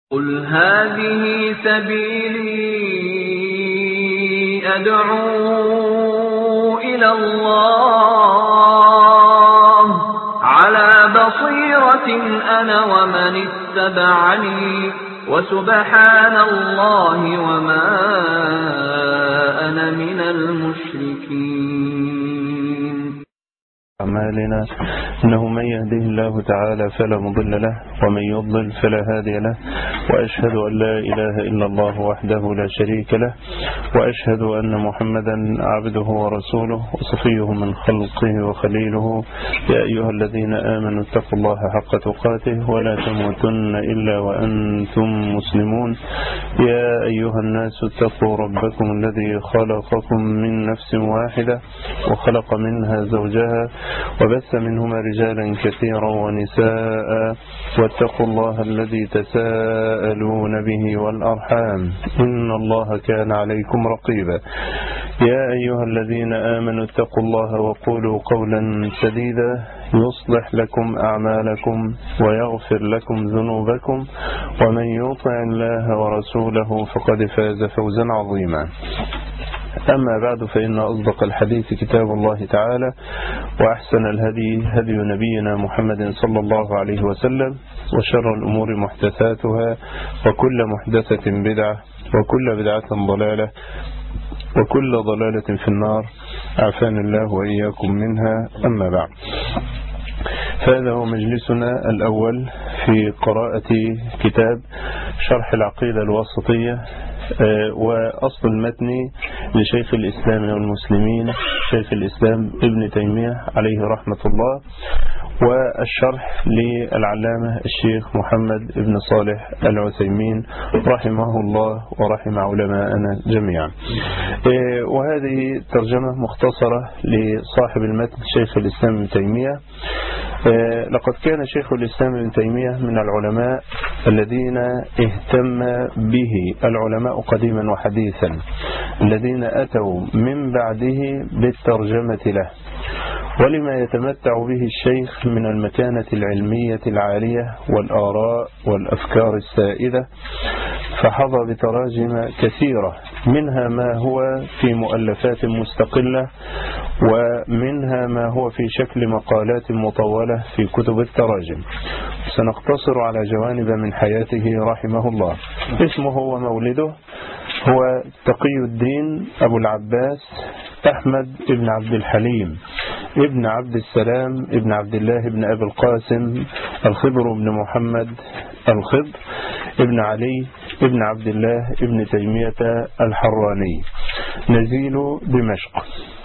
قل هذه سبيلي أدعو إلى الله على بصيرة أنا ومن اتبعني وسبحان الله وما أنا من المشركين. أعمالنا إنه من يهده الله تعالى فلا مضل له ومن يضلل فلا هادي له، وأشهد أن لا إله إلا الله وحده لا شريك له، وأشهد أن محمدا عبده ورسوله وصفيه من خلقه وخليله. يا أيها الذين آمنوا اتقوا الله حق تقاته ولا تموتن إلا وأنتم مسلمون. يا أيها الناس اتقوا ربكم الذي خلقكم من نفس واحدة وخلق منها زوجها وبث منهما رجالا كثيرا ونساء، واتقوا الله الذي تساءلون به والأرحام إن الله كان عليكم رقيبا. يا أيها الذين آمنوا اتقوا الله وقولوا قولا سديدا يصلح لكم أعمالكم ويغفر لكم ذنوبكم، ومن يطع الله ورسوله فقد فاز فوزا عظيما. أما بعد، فإن أصدق الحديث كتاب الله تعالى، وأحسن الهدي هدي نبينا محمد صلى الله عليه وسلم، وشر الأمور محدثاتها، وكل محدثة بدعة، وكل بدعة ضلالة، وكل ضلالة في النار، عافانا الله وإياكم منها. أما بعد، فهذا هو مجلسنا الأول في قراءة كتاب شرح العقيدة الواسطية، وأصل المتن لشيخ الإسلام والمسلمين شيخ الإسلام ابن تيمية عليه رحمة الله، والشرح للعلامة الشيخ محمد بن صالح العثيمين رحمه الله ورحم علماءنا جميعا. وهذه ترجمة مختصرة لصاحب المتن شيخ الإسلام ابن تيمية. لقد كان شيخ الإسلام ابن تيمية من العلماء الذين اهتم به العلماء قديما وحديثا، الذين أتوا من بعده بالترجمة له، ولما يتمتع به الشيخ من المكانة العلمية العالية والآراء والأفكار السائدة، فحظى بتراجم كثيرة، منها ما هو في مؤلفات مستقلة، ومنها ما هو في شكل مقالات مطولة في كتب التراجم. سنقتصر على جوانب من حياته رحمه الله. اسمه ومولده هو تقي الدين أبو العباس أحمد ابن عبد الحليم ابن عبد السلام ابن عبد الله ابن أبي القاسم الخضر ابن محمد الخضر ابن علي ابن عبد الله ابن تيمية الحراني، نزيل دمشق.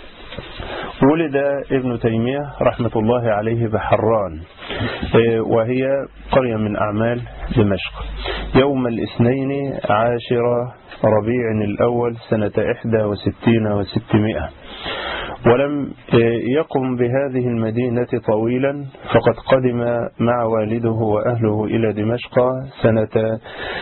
ولد ابن تيمية رحمة الله عليه بحران، وهي قرية من أعمال دمشق، يوم الاثنين عاشر ربيع الأول سنة 61 و600. ولم يقم بهذه المدينة طويلا، فقد قدم مع والده وأهله إلى دمشق سنة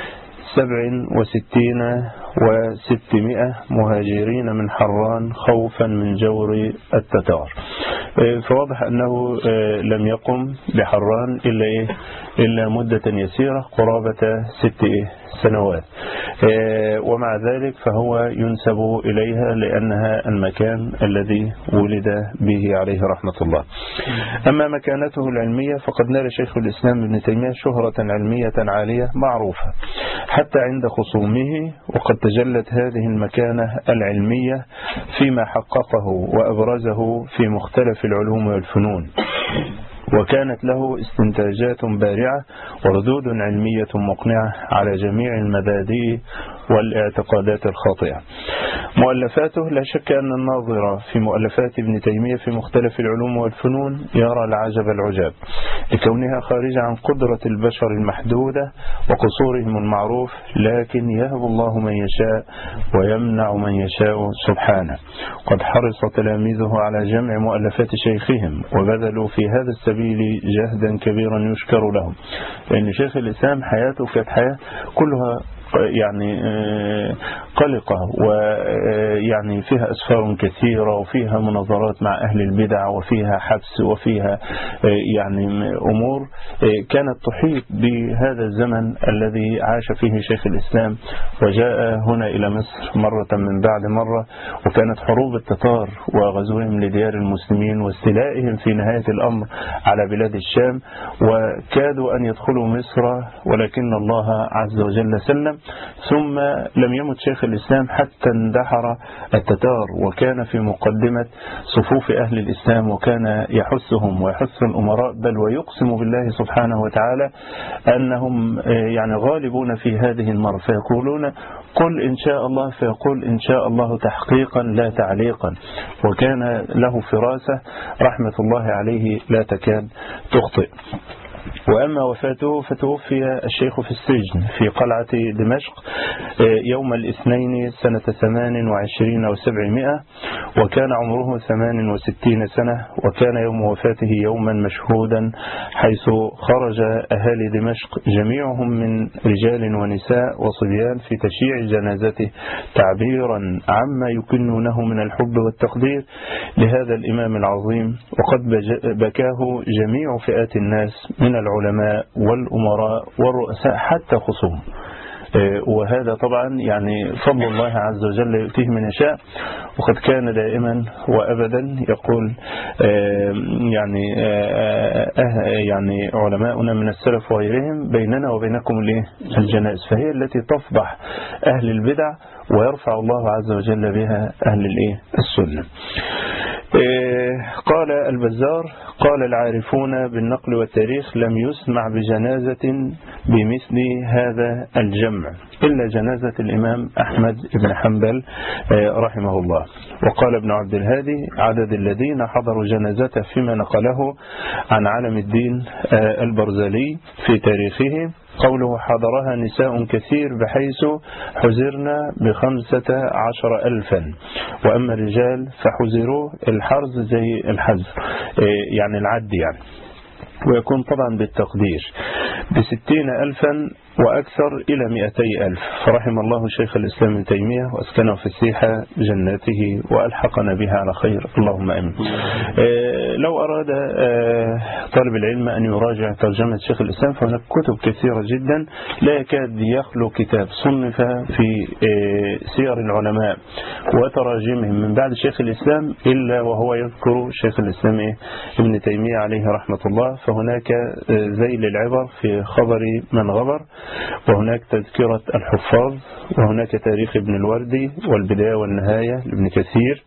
67 و600 مهاجرين من حران خوفا من جور التتار. فواضح أنه لم يقم بحران إلا مدة يسيرة قرابة 6 سنوات، ومع ذلك فهو ينسب إليها لأنها المكان الذي ولد به عليه رحمة الله. أما مكانته العلمية، فقد نال شيخ الإسلام ابن تيمية شهرة علمية عالية معروفة حتى عند خصومه، وقد تجلت هذه المكانة العلمية فيما حققه وأبرزه في مختلف العلوم والفنون، وكانت له استنتاجات بارعة وردود علمية مقنعة على جميع المبادئ والاعتقادات الخاطئة. مؤلفاته، لا شك أن الناظر في مؤلفات ابن تيمية في مختلف العلوم والفنون يرى العجب العجاب لكونها خارجة عن قدرة البشر المحدودة وقصورهم المعروف، لكن يهب الله من يشاء ويمنع من يشاء سبحانه. قد حرص تلاميذه على جمع مؤلفات شيخهم، وبذلوا في هذا السبيل جهدا كبيرا يشكر لهم، لأن شيخ الإسلام حياته كانت حياة كلها يعني قلقة ويعني فيها أسفار كثيرة وفيها مناظرات مع أهل البدع وفيها حبس وفيها يعني أمور كانت تحيط بهذا الزمن الذي عاش فيه شيخ الإسلام، وجاء هنا إلى مصر مرة من بعد مرة، وكانت حروب التتار وغزوهم لديار المسلمين واستيلائهم في نهاية الأمر على بلاد الشام، وكادوا أن يدخلوا مصر ولكن الله عز وجل سلم. ثم لم يمت شيخ الإسلام حتى اندحر التتار، وكان في مقدمة صفوف أهل الإسلام، وكان يحثهم ويحث الأمراء، بل ويقسم بالله سبحانه وتعالى أنهم يعني غالبون في هذه المرة، فيقولون قل إن شاء الله، فيقول إن شاء الله تحقيقا لا تعليقا، وكان له فراسة رحمة الله عليه لا تكاد تخطئ. وأما وفاته فتوفي الشيخ في السجن في قلعة دمشق يوم الاثنين سنة 28 و700، وكان عمره 68 سنة، وكان يوم وفاته يوما مشهودا، حيث خرج أهالي دمشق جميعهم من رجال ونساء وصبيان في تشييع جنازته تعبيرا عما يكنونه من الحب والتقدير لهذا الإمام العظيم، وقد بكاه جميع فئات الناس من العلماء والأمراء والرؤساء حتى خصوم. وهذا طبعا يعني فضل الله عز وجل يؤتيه من يشاء، وقد كان دائما وأبدا يقول يعني علماؤنا من السلف وغيرهم بيننا وبينكم الجنائز، فهي التي تفضح أهل البدع ويرفع الله عز وجل بها أهل السنة. قال البزار قال العارفون بالنقل والتاريخ لم يسمع بجنازة بمثل هذا الجمع إلا جنازة الإمام أحمد بن حنبل رحمه الله. وقال ابن عبد الهادي عدد الذين حضروا جنازته فيما نقله عن علم الدين البرزلي في تاريخه قوله حضرها نساء كثير بحيث حزرنا ب15,000، وأما الرجال فحزروا الحرز زي الحزر يعني العد يعني، ويكون طبعا بالتقدير ب60,000 وأكثر إلى 200,000. فرحم الله شيخ الإسلام ابن تيمية وأسكنه في السيحة جناته وألحقنا بها على خير، اللهم آمين. لو أراد طالب العلم أن يراجع ترجمة شيخ الإسلام فهناك كتب كثيرة جدا، لا يكاد يخلو كتاب صنف في سير العلماء وتراجمهم من بعد شيخ الإسلام إلا وهو يذكر شيخ الإسلام ابن تيمية عليه رحمة الله. فهناك ذيل العبر في خبر من غبر، وهناك تذكرة الحفاظ، وهناك تاريخ ابن الوردي والبداية والنهاية لابن كثير،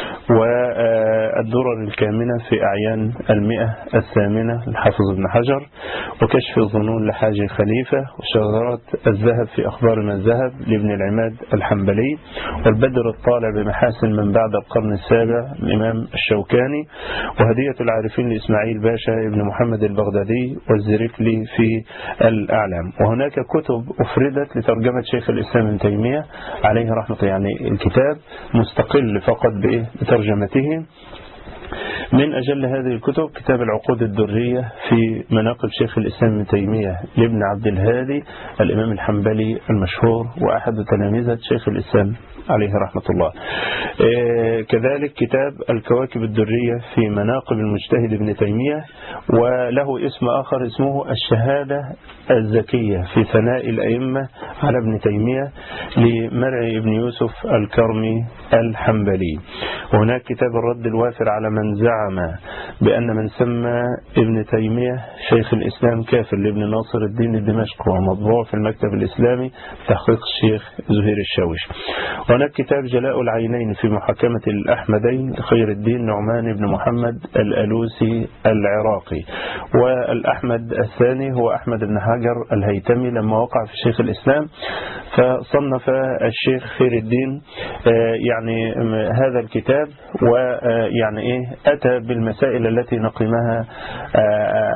والدرر الكامنة في أعيان 108 للحافظ ابن حجر، وكشف الظنون لحاج خليفة، وشجرات الذهب في أخبار من الذهب لابن العماد الحنبلي، والبدر الطالع بمحاسن من بعد القرن السابع الإمام الشوكاني، وهدية العارفين لإسماعيل باشا ابن محمد البغدادي، والزركلي في الأعلام. وهناك كتب أفردت لترجمة شيخ الإسلام ابن تيمية عليه رحمة الله، يعني الكتاب مستقل فقط بترجمته. من أجل هذه الكتب كتاب العقود الدرية في مناقب شيخ الإسلام ابن تيمية لابن عبد الهادي الإمام الحنبلي المشهور وأحد تلاميذة شيخ الإسلام عليه رحمة الله. كذلك كتاب الكواكب الدرية في مناقب المجتهد ابن تيمية، وله اسم آخر اسمه الشهادة الزكية في ثناء الأئمة على ابن تيمية لمرعي ابن يوسف الكرمي الحنبلي. وهناك كتاب الرد الوافر على من زعم بأن من سمى ابن تيمية شيخ الإسلام كافر لابن ناصر الدين الدمشقي، ومطبوع في المكتب الإسلامي تحقيق الشيخ زهير الشاوش. وهناك كتاب جلاء العينين في محاكمة الأحمدين لخير الدين نعمان بن محمد الألوسي العراقي. والأحمد الثاني هو أحمد بن حجر الهيتمي لما وقع في شيخ الإسلام فصنف الشيخ خير الدين يعني هذا الكتاب، ويعني أتى بالمسائل التي نقمها على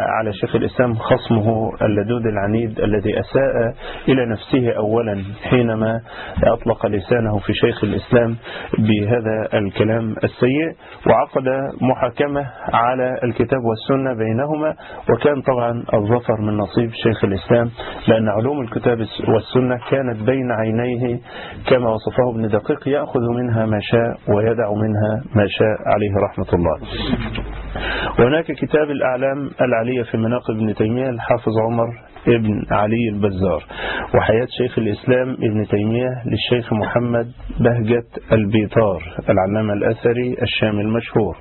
شيخ الإسلام خصمه اللدود العنيد الذي أساء إلى نفسه أولا حينما أطلق لسانه في شيخ الإسلام بهذا الكلام السيء، وعقد محاكمة على الكتاب والسنة بينهما، وكان طبعا الظفر من نصيب شيخ الإسلام، لأن علوم الكتاب والسنة كانت بين عينيه كما وصفه ابن دقيق، يأخذ منها ما شاء ويدع منها ما شاء عليه رحمة الله. وهناك كتاب الأعلام العلية في مناقب ابن تيمية الحافظ عمر ابن علي البزار، وحياة شيخ الإسلام ابن تيمية للشيخ محمد بهجة البيطار العلامة الأثري الشامي المشهور.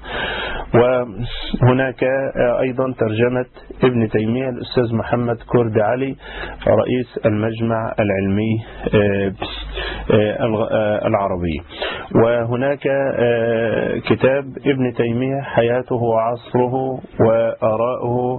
وهناك أيضا ترجمة ابن تيمية الأستاذ محمد كرد علي رئيس المجمع العلمي العربي. وهناك كتاب ابن تيمية حياته وعصره وآراءه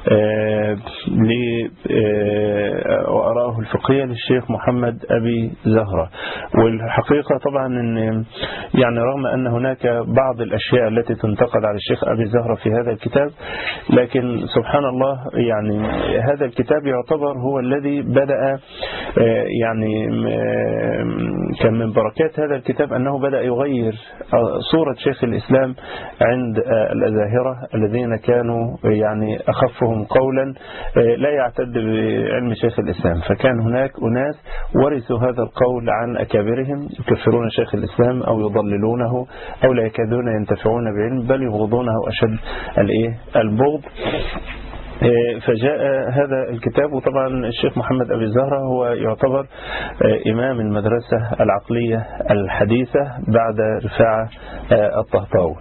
وآراءه الفقهية للشيخ محمد أبي زهرة. والحقيقة طبعا إن يعني رغم أن هناك بعض الأشياء التي تنتقد على الشيخ أبي زهرة في هذا الكتاب، لكن سبحان الله يعني هذا الكتاب يعتبر هو الذي بدأ، يعني كان من بركات هذا الكتاب أنه بدأ يغير صورة شيخ الإسلام عند الأزاهرة الذين كانوا يعني أخفهم قولا لا يعتد بعلم شيخ الإسلام. فكان هناك أناس ورثوا هذا القول عن أكابرهم، يكفرون شيخ الإسلام أو يضللونه أو لا يكادون ينتفعون بعلم، بل يبغضونه أشد البغض. فجاء هذا الكتاب. وطبعا الشيخ محمد أبي زهرة هو يعتبر إمام المدرسة العقلية الحديثة بعد رفاعة الطهطاوي.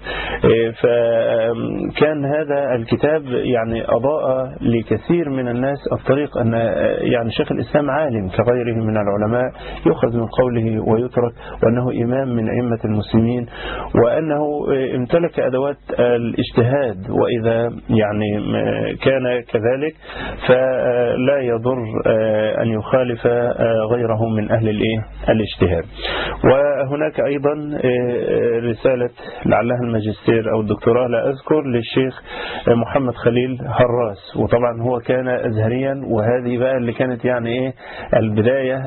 فكان هذا الكتاب يعني أضاء لكثير من الناس الطريق أن يعني شيخ الإسلام عالم كغيره من العلماء يؤخذ من قوله ويترك، وأنه إمام من أئمة المسلمين، وأنه امتلك أدوات الاجتهاد، وإذا يعني كان كذلك فلا يضر أن يخالف غيره من أهل الاجتهاد. وهناك أيضا رسالة لعلها الماجستير أو الدكتوراه لا أذكر للشيخ محمد خليل هراس، وطبعا هو كان أزهريا، وهذه بقى اللي كانت يعني البداية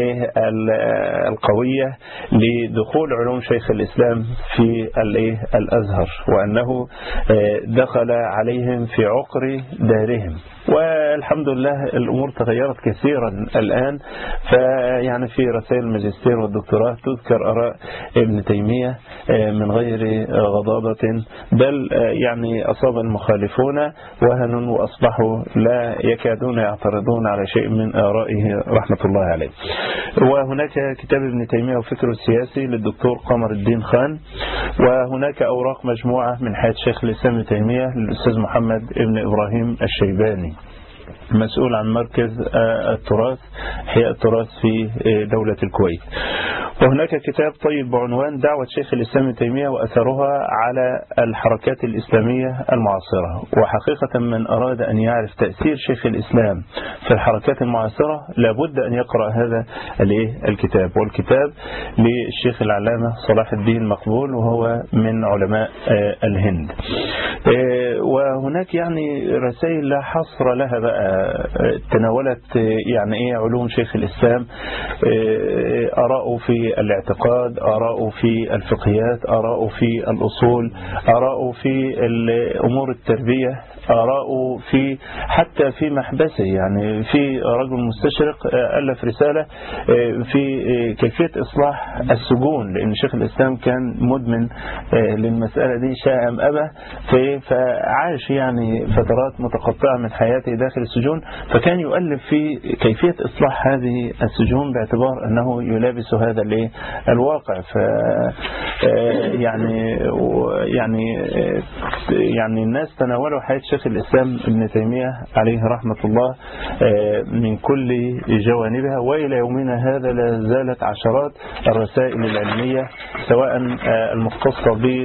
القوية لدخول علوم شيخ الإسلام في الأزهر، وأنه دخل عليهم في عقر دارهم. والحمد لله الأمور تغيرت كثيرا الآن، فيعني في رسائل الماجستير والدكتوراه تذكر آراء ابن تيمية من غير غضاضة، بل يعني أصاب المخالفون وهن وأصبحوا لا يكادون يعترضون على شيء من آرائه رحمة الله عليه. وهناك كتاب ابن تيمية وفكره السياسي للدكتور قمر الدين خان. وهناك أوراق مجموعة من حياة شيخ الإسلام ابن تيمية للأستاذ محمد ابن إبراهيم الشيباني، مسؤول عن مركز التراث حياء التراث في دولة الكويت. وهناك كتاب طيب بعنوان دعوة شيخ الإسلام ابن تيمية وأثرها على الحركات الإسلامية المعاصرة. وحقيقة من أراد أن يعرف تأثير شيخ الإسلام في الحركات المعاصرة لابد أن يقرأ هذا الكتاب. والكتاب للشيخ العلامة صلاح الدين مقبول، وهو من علماء الهند. وهناك يعني رسائل لا حصر لها بقى تناولت يعني علوم شيخ الإسلام، آراءه في الاعتقاد، آراءه في الفقهيات، آراءه في الأصول، آراءه في أمور التربية، آراءه في حتى في محبسه. يعني في رجل مستشرق ألف رسالة في كيفية إصلاح السجون، لأن شيخ الإسلام كان مدمن للمسألة دي شاء أم أبى، فعاش يعني فترات متقطعة من حياته داخل السجون، فكان يؤلف في كيفية إصلاح هذه السجون باعتبار أنه يلابس هذا الواقع. يعني الناس تناولوا حياة شيخ الإسلام ابن تيمية عليه رحمة الله من كل جوانبها، وإلى يومنا هذا لا زالت عشرات الرسائل العلمية سواء المختصة ب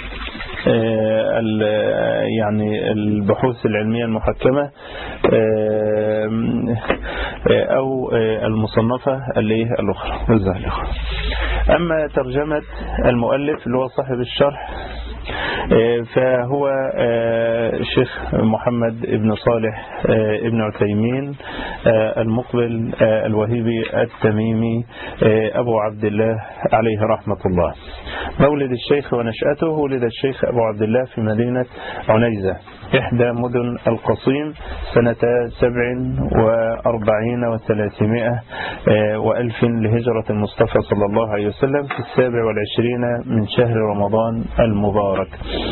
يعني البحوث العلمية المحكمة أو المصنفة الأخرى. أما ترجمة المؤلف اللي هو صاحب الشرح فهو الشيخ محمد بن صالح ابن عثيمين المقبل الوهيبي التميمي أبو عبد الله عليه رحمة الله. مولد الشيخ ونشأته: ولد الشيخ أبو عبد الله في مدينة عنيزة إحدى مدن القصيم سنة 47 و300 وألف لهجرة المصطفى صلى الله عليه وسلم في 27 من شهر رمضان المبارك،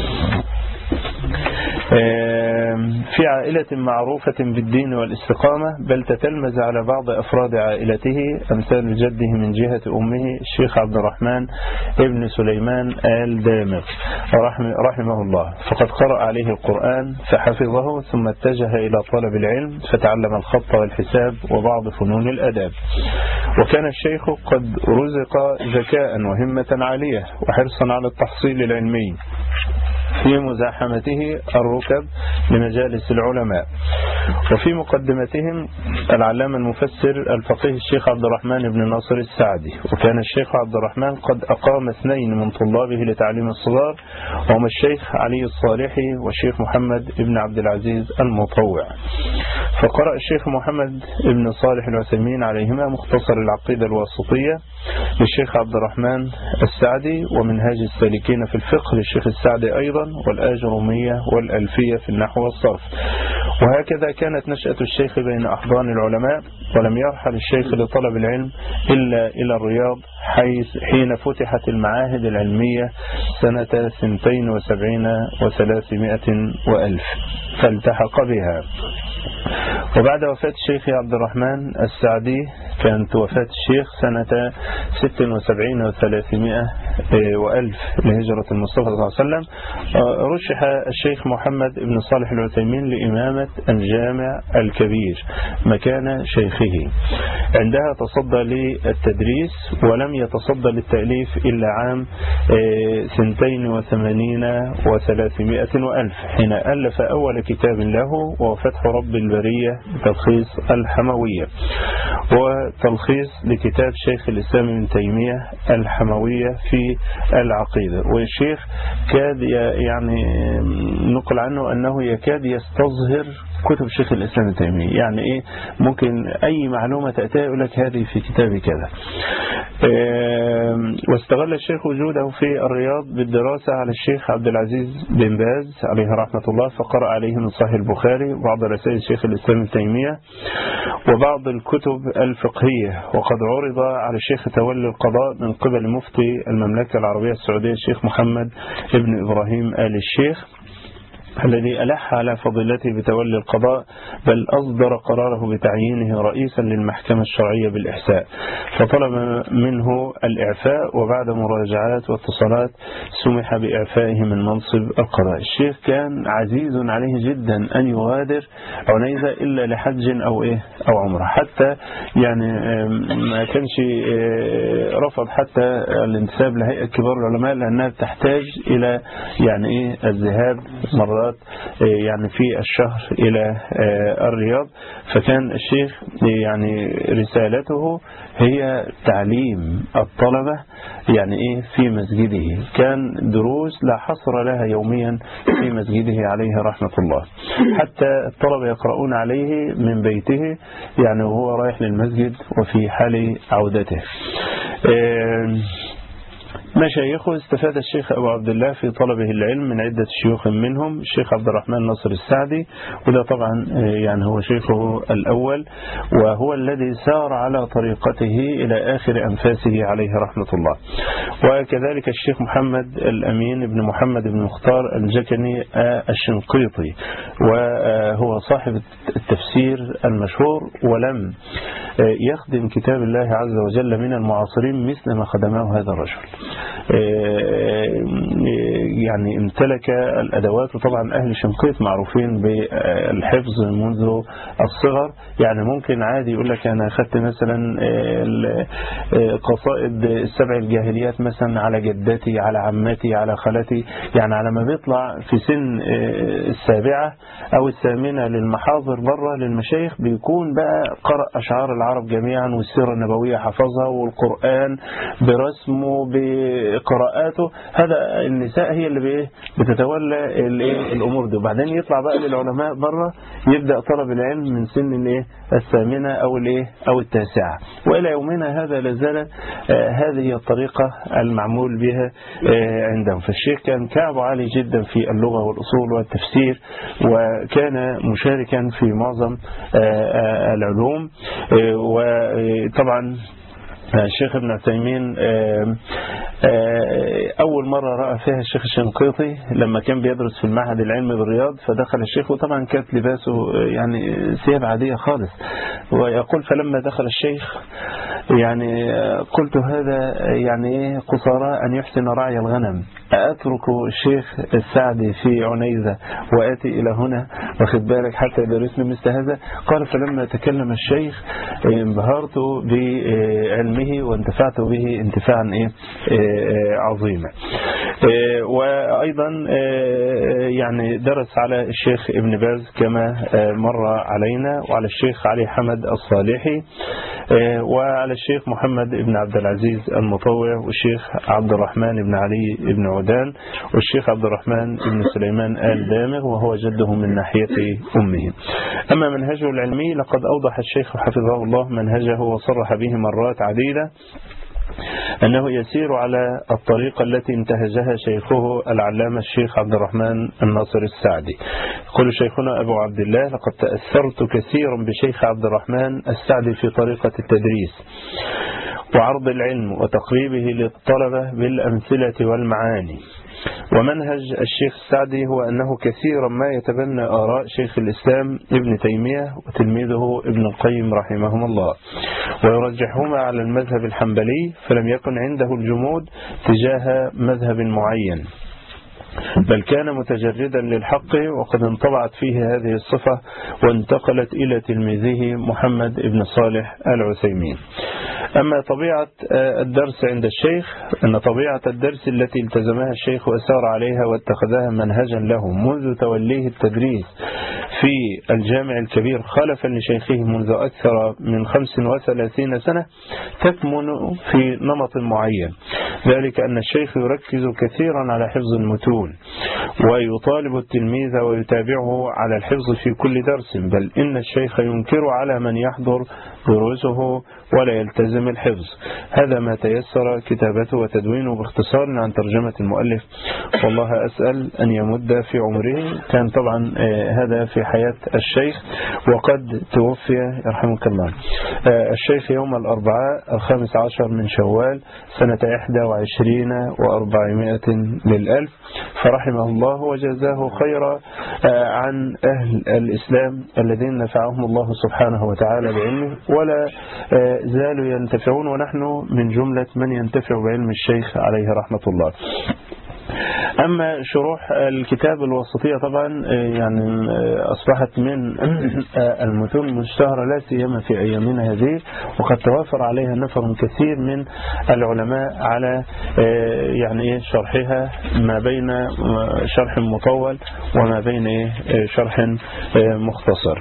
في عائلة معروفة بالدين والاستقامة، بل تتلمذ على بعض أفراد عائلته أمثال جده من جهة أمه الشيخ عبد الرحمن ابن سليمان آل دامغ رحمه الله، فقد قرأ عليه القرآن فحفظه، ثم اتجه إلى طلب العلم فتعلم الخط والحساب وبعض فنون الأداب. وكان الشيخ قد رزق ذكاء وهمة عالية وحرصا على التحصيل العلمي في مزاحمته الركب لمجالس العلماء. وفي مقدمتهم العلامة المفسر الفقيه الشيخ عبد الرحمن بن ناصر السعدي. وكان الشيخ عبد الرحمن قد أقام 2 من طلابه لتعليم الصغار، وهم الشيخ علي الصالحي والشيخ محمد بن عبد العزيز المطوع. فقرأ الشيخ محمد بن صالح العثيمين عليهما مختصر العقيدة الواسطية للشيخ عبد الرحمن السعدي، ومنهاج السالكين في الفقه للشيخ السعدي أيضا، والآجرومية والألفية في النحو والصرف. وهكذا كانت نشأة الشيخ بين أحضان العلماء، ولم يرحل الشيخ لطلب العلم إلا إلى الرياض حين فتحت المعاهد العلمية سنة 72 و300 وألف فالتحق بها. وبعد وفاة الشيخ عبد الرحمن السعدي، كانت وفاة الشيخ سنة 76 و300 وألف لهجرة المصطفى صلى الله عليه وسلم، رشح الشيخ محمد بن صالح العثيمين لإمامة الجامع الكبير مكان شيخه. عندها تصدى للتدريس، ولم يتصدى للتأليف إلا عام 82 و300 وألف حين ألف أول كتاب له، وهو فتح رب البرية بتلخيص الحموية، وتلخيص لكتاب شيخ الإسلام ابن تيمية الحموية في العقيدة. والشيخ كاد يعني نقل عنه أنه يكاد يستظهر كتب شيخ الإسلام ابن تيمية، يعني إيه، ممكن أي معلومة تأتي يقول لك هذه في كتاب كذا. واستغل الشيخ وجوده في الرياض بالدراسة على الشيخ عبد العزيز بن باز عليه رحمة الله، فقرأ عليه من صحيح البخاري وبعض رسائل شيخ الإسلام ابن تيمية وبعض الكتب الفقهية. وقد عرض على الشيخ تولي القضاء من قبل مفتي المملكة العربية السعودية الشيخ محمد ابن إبراهيم آل الشيخ، الذي ألح على فضيلته بتولي القضاء، بل أصدر قراره بتعيينه رئيسا للمحكمة الشرعية بالإحساء، فطلب منه الإعفاء، وبعد مراجعات واتصالات سمح بإعفائه من منصب القضاء. الشيخ كان عزيز عليه جدا أن يغادر عنيزة إلا لحج أو عمره، حتى يعني ما كانش رفض حتى الانتساب لهيئة كبار العلماء، لأنها تحتاج إلى يعني الذهاب مرات يعني في الشهر إلى الرياض. فكان الشيخ يعني رسالته هي تعليم الطلبة يعني في مسجده، كان دروس لا حصر لها يوميا في مسجده عليه رحمة الله، حتى الطلبة يقرؤون عليه من بيته يعني وهو رايح للمسجد وفي حال عودته. مشايخه استفاد الشيخ أبو عبد الله في طلبه العلم من عدة شيوخ، منهم الشيخ عبد الرحمن ناصر السعدي، وده طبعا يعني هو شيخه الأول، وهو الذي سار على طريقته إلى آخر أنفاسه عليه رحمة الله. وكذلك الشيخ محمد الأمين بن محمد بن مختار الجكني الشنقيطي، وهو صاحب التفسير المشهور، ولم يخدم كتاب الله عز وجل من المعاصرين مثل ما خدمه هذا الرجل. يعني امتلك الأدوات، وطبعا أهل شنقيط معروفين بالحفظ منذ الصغر، يعني ممكن عادي يقول لك أنا أخذت مثلا قصائد السبع الجاهليات مثلا على جدتي، على عمتي، على خالتي، يعني على ما بيطلع في سن 7 أو 8 للمحاضر بره للمشايخ، بيكون بقى قرأ أشعار العرب جميعا، والسيرة النبوية حفظها، والقرآن برسمه قراءاته، هذا النساء هي اللي بتتولى الأمور دي. وبعدين يطلع بقى للعلماء بره، يبدأ طلب العلم من سن الثامنة أو التاسعة، وإلى يومنا هذا لازال هذه الطريقة المعمول بها عندهم. فالشيخ كان كعبه عالي جدا في اللغة والأصول والتفسير، وكان مشاركا في معظم العلوم. وطبعا الشيخ ابن عثيمين أول مرة رأى فيها الشيخ الشنقيطي لما كان بيدرس في المعهد العلمي بالرياض، فدخل الشيخ وطبعا كانت لباسه يعني ثياب عادية خالص، ويقول فلما دخل الشيخ يعني قلت هذا يعني قصارى أن يحسن رعي الغنم، أترك الشيخ السعدي في عنيزة وآتي إلى هنا واخد بالك حتى يدرسني مثل هذا. قال فلما تكلم الشيخ انبهرت بعلمه وانتفعت به انتفاعا عظيما. وأيضا يعني درس على الشيخ ابن باز كما مر علينا، وعلى الشيخ علي حمد الصالحي، وعلى الشيخ محمد بن عبد العزيز المطوع، والشيخ عبد الرحمن بن علي بن عودان، والشيخ عبد الرحمن بن سليمان آل دامغ، وهو جده من ناحية أمه. أما منهجه العلمي لقد أوضح الشيخ حفظه الله منهجه وصرح به مرات عديدة أنه يسير على الطريقة التي انتهجها شيخه العلامة الشيخ عبد الرحمن الناصر السعدي. يقول شيخنا أبو عبد الله لقد تأثرت كثيرا بشيخ عبد الرحمن السعدي في طريقة التدريس وعرض العلم وتقريبه للطلبة بالأمثلة والمعاني. ومنهج الشيخ السعدي هو أنه كثيرا ما يتبنى آراء شيخ الإسلام ابن تيمية وتلميذه ابن القيم رحمهم الله، ويرجحهما على المذهب الحنبلي، فلم يكن عنده الجمود تجاه مذهب معين، بل كان متجردا للحق، وقد انطبعت فيه هذه الصفة وانتقلت إلى تلميذه محمد بن صالح العثيمين. أما طبيعة الدرس عند الشيخ، أن طبيعة الدرس التي التزمها الشيخ وأسار عليها واتخذها منهجا له منذ توليه التدريس في الجامع الكبير خلفا لشيخه منذ أكثر من 35 سنة تكمن في نمط معين، ذلك أن الشيخ يركز كثيرا على حفظ المتون ويطالب التلميذ ويتابعه على الحفظ في كل درس، بل إن الشيخ ينكر على من يحضر دروسه ولا يلتزم الحفظ. هذا ما تيسر كتابته وتدوينه باختصار عن ترجمة المؤلف، والله أسأل أن يمد في عمره. كان طبعا هذا في حياة الشيخ، وقد توفي يرحمك الله الشيخ يوم الأربعاء 15 من شوال سنة 21 و400 للألف، فرحمه الله وجزاه خيرا عن أهل الإسلام الذين نفعهم الله سبحانه وتعالى بعلمه ولا زالوا ينتفعون، ونحن من جملة من ينتفع بعلم الشيخ عليه رحمة الله. أما شروح الكتاب الوسطية طبعا يعني أصبحت من المتون المشتهرة لا سيما في أيامنا هذه، وقد توافر عليها نفر كثير من العلماء على يعني شرحها، ما بين شرح مطول وما بين شرح مختصر.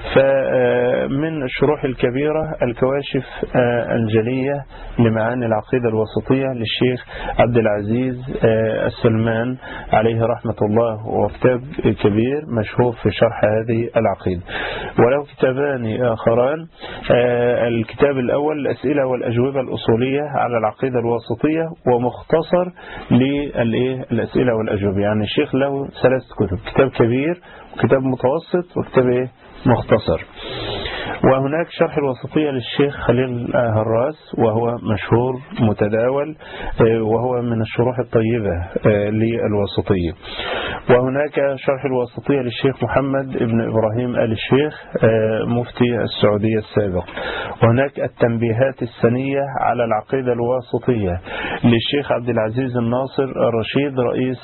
فمن الشروح الكبيرة الكواشف الجلية لمعاني العقيدة الوسطية للشيخ عبد العزيز السلمان عليه رحمة الله، وكتاب كبير مشهور في شرح هذه العقيدة. ولو كتابان آخران، الكتاب الأول الأسئلة والأجوبة الأصولية على العقيدة الوسطية، ومختصر للأسئلة والأجوبة. يعني الشيخ له 3 كتب، كتاب كبير وكتاب متوسط وكتاب مختصر. وهناك شرح الوسطية للشيخ خليل هراس، وهو مشهور متداول، وهو من الشروح الطيبة للوسطية. وهناك شرح الوسطية للشيخ محمد ابن إبراهيم آل الشيخ مفتي السعودية السابق. وهناك التنبيهات السنية على العقيدة الوسطية للشيخ عبد العزيز الناصر الرشيد رئيس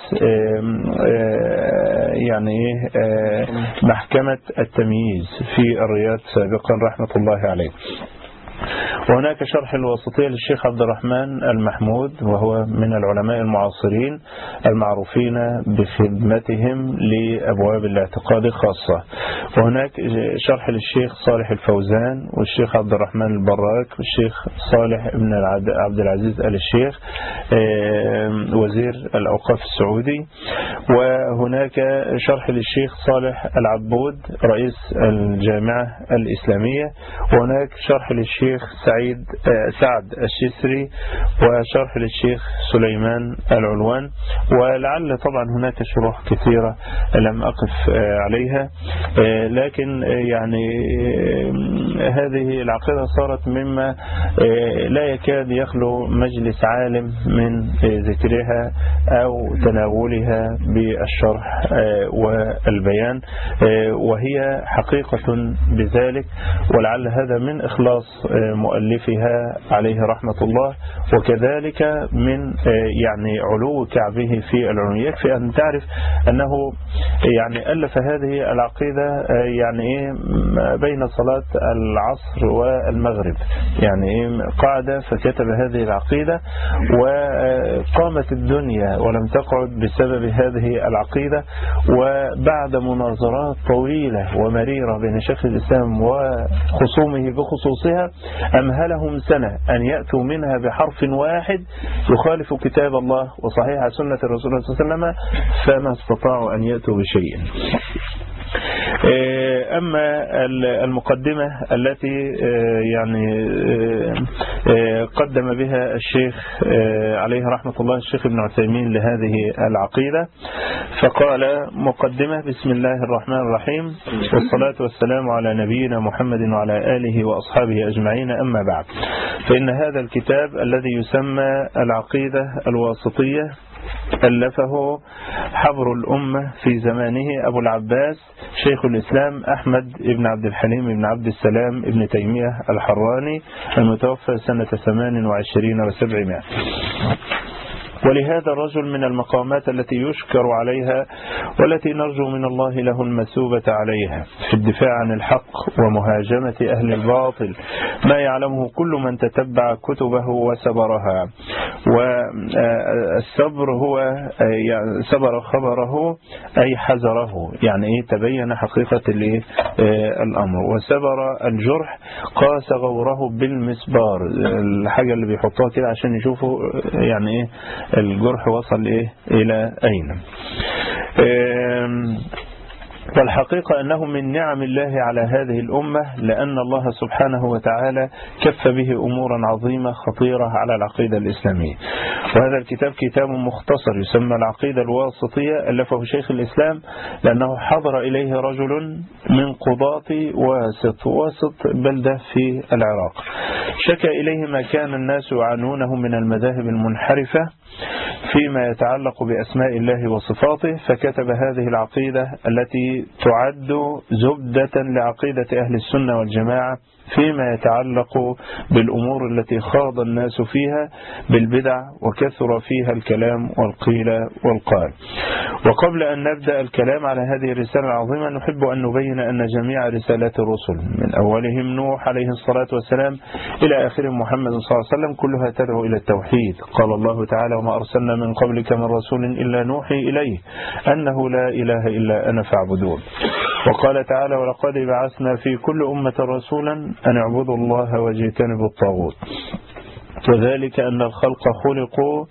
يعني محكمة التمييز في الرياض سابقا رحمة الله عليه. وهناك شرح الواسطية للشيخ عبد الرحمن المحمود، وهو من العلماء المعاصرين المعروفين بخدمتهم لأبواب الاعتقاد خاصة. وهناك شرح للشيخ صالح الفوزان والشيخ عبد الرحمن البراك والشيخ صالح بن عبد العزيز آل الشيخ وزير الأوقاف السعودي. وهناك شرح للشيخ صالح العبود رئيس الجامعة الإسلامية. وهناك شرح للشيخ سعد الشسري وشرح للشيخ سليمان العلوان. ولعل طبعا هناك شروح كثيرة لم أقف عليها، لكن يعني هذه العقيدة صارت مما لا يكاد يخلو مجلس عالم من ذكرها أو تناولها بالشرح والبيان، وهي حقيقة بذلك. ولعل هذا من إخلاص مؤلفها عليه رحمة الله، وكذلك من يعني علو كعبه في العلوم. يكفي أن تعرف أنه يعني ألف هذه العقيدة يعني بين صلاة العصر والمغرب، يعني قعد فكتب هذه العقيدة، وقامت الدنيا ولم تقعد بسبب هذه العقيدة. وبعد مناظرات طويلة ومريرة بين شيخ الإسلام وخصومه بخصوصها أمهلهم سنة أن يأتوا منها بحرف واحد يخالف كتاب الله وصحيح سنة الرسول صلى الله عليه وسلم، فما استطاعوا أن يأتوا بشيء. أما المقدمة التي يعني قدم بها الشيخ عليه رحمة الله الشيخ ابن عثيمين لهذه العقيدة، فقال مقدمة: بسم الله الرحمن الرحيم، والصلاة والسلام على نبينا محمد وعلى آله وأصحابه أجمعين، أما بعد، فإن هذا الكتاب الذي يسمى العقيدة الواسطية ألفه حبر الأمة في زمانه أبو العباس شيخ الإسلام أحمد بن عبد الحليم بن عبد السلام بن تيمية الحراني المتوفى سنة 28 و700. ولهذا الرجل من المقامات التي يشكر عليها والتي نرجو من الله له المثوبة عليها في الدفاع عن الحق ومهاجمة أهل الباطل، ما يعلمه كل من تتبع كتبه وسبرها. والسبر هو يعني سبر خبره أي حذره، يعني تبين حقيقة الأمر. وسبر الجرح قاس غوره بالمسبار، الحاجة اللي بيحطوها كده عشان يشوفوا يعني الجرح وصل إلى أين. والحقيقة أنه من نعم الله على هذه الأمة، لأن الله سبحانه وتعالى كف به أمورا عظيمة خطيرة على العقيدة الإسلامية. وهذا الكتاب كتاب مختصر يسمى العقيدة الواسطية، ألفه شيخ الإسلام لأنه حضر إليه رجل من قضاة واسط بلدة في العراق، شكى إليه ما كان الناس يعانونه من المذاهب المنحرفة فيما يتعلق بأسماء الله وصفاته، فكتب هذه العقيدة التي تعد زبدة لعقيدة أهل السنة والجماعة فيما يتعلق بالأمور التي خاض الناس فيها بالبدع وكثر فيها الكلام والقيل والقال. وقبل أن نبدأ الكلام على هذه الرسالة العظيمة، نحب أن نبين أن جميع رسالات الرسل من أولهم نوح عليه الصلاة والسلام إلى آخرهم محمد صلى الله عليه وسلم كلها تدعو إلى التوحيد. قال الله تعالى: وما أرسلنا من قبلك من رسول إلا نوحي إليه أنه لا إله إلا أنا فاعبدون. وقال تعالى: ولقد بعثنا في كل أمة رسولا أن اعبدوا الله واجتنبوا الطاغوت. وذلك أن الخلق خلقوا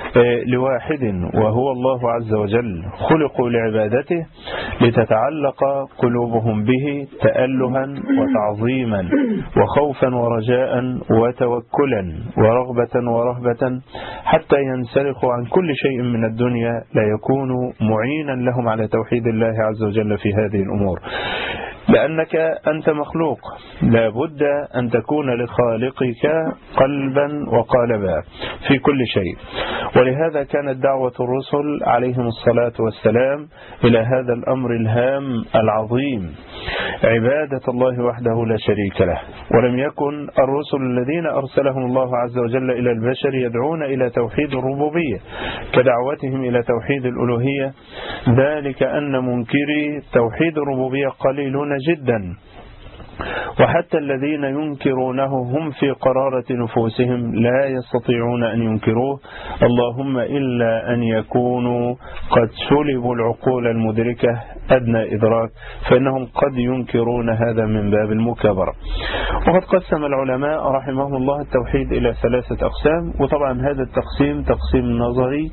لواحد وهو الله عز وجل، خلقوا لعبادته لتتعلق قلوبهم به تألها وتعظيما وخوفا ورجاء وتوكلا ورغبة ورهبة، حتى ينسلخوا عن كل شيء من الدنيا لا يكون معينا لهم على توحيد الله عز وجل في هذه الأمور. لأنك أنت مخلوق لا بد أن تكون لخالقك قلبا وقالبا في كل شيء. ولهذا كانت دعوة الرسل عليهم الصلاة والسلام إلى هذا الأمر الهام العظيم عبادة الله وحده لا شريك له. ولم يكن الرسل الذين أرسلهم الله عز وجل إلى البشر يدعون إلى توحيد الربوبية كدعوتهم إلى توحيد الألوهية، ذلك أن منكري توحيد الربوبية قليلون جدا، وحتى الذين ينكرونه هم في قرارة نفوسهم لا يستطيعون أن ينكروه، اللهم إلا أن يكونوا قد سلبوا العقول المدركة أدنى إدراك، فإنهم قد ينكرون هذا من باب المكابرة. وقد قسم العلماء رحمهم الله التوحيد إلى 3 أقسام، وطبعا هذا التقسيم تقسيم نظري،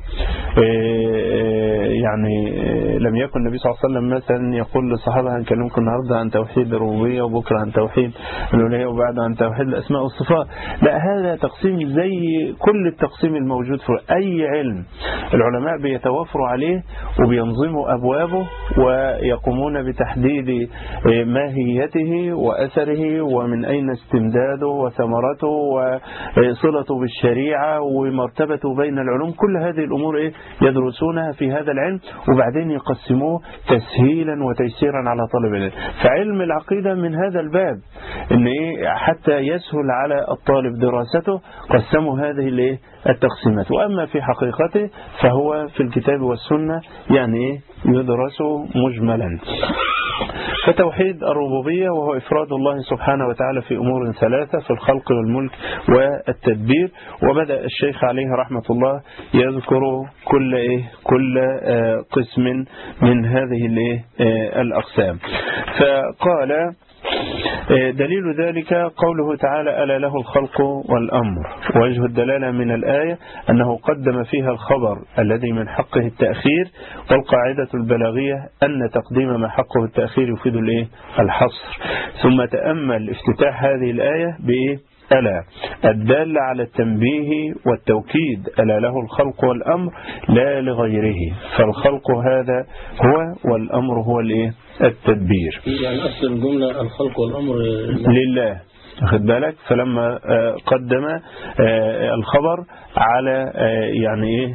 يعني لم يكن النبي صلى الله عليه وسلم مثلا يقول للصحابة هنكلمكم النهارده عن توحيد الربوبية وبكرة عن توحيد الألوهية وبعد عن توحيد الأسماء والصفات. لا، هذا تقسيم زي كل التقسيم الموجود في أي علم العلماء بيتوافروا عليه وبينظموا أبوابه ويقومون بتحديد ماهيته وأثره ومن أين استمداده وثمرته وصلته بالشريعة ومرتبته بين العلوم. كل هذه الأمور يدرسونها في هذا العلم وبعدين يقسموه تسهيلا وتيسيرا على طالب العلم. فعلم العقيدة من هذا الباب، إن حتى يسهل على الطالب دراسته قسموا هذه التقسيمات. وأما في حقيقته فهو في الكتاب والسنة يعني يدرس مجملا. فتوحيد الربوبية وهو إفراد الله سبحانه وتعالى في أمور 3 في الخلق والملك والتدبير. وبدأ الشيخ عليه رحمة الله يذكر كل قسم من هذه الأقسام. فقال دليل ذلك قوله تعالى ألا له الخلق والأمر. وجه الدلالة من الآية أنه قدم فيها الخبر الذي من حقه التأخير، والقاعدة البلاغية أن تقديم ما حقه التأخير يفيد الحصر. ثم تأمل افتتاح هذه الآية ألا الدالة على التنبيه والتوكيد، ألا له الخلق والأمر لا لغيره، فالخلق هذا هو والأمر هو التدبير. يعني أصل الجملة الخلق والأمر لله، أخذ بالك. فلما قدم الخبر على يعني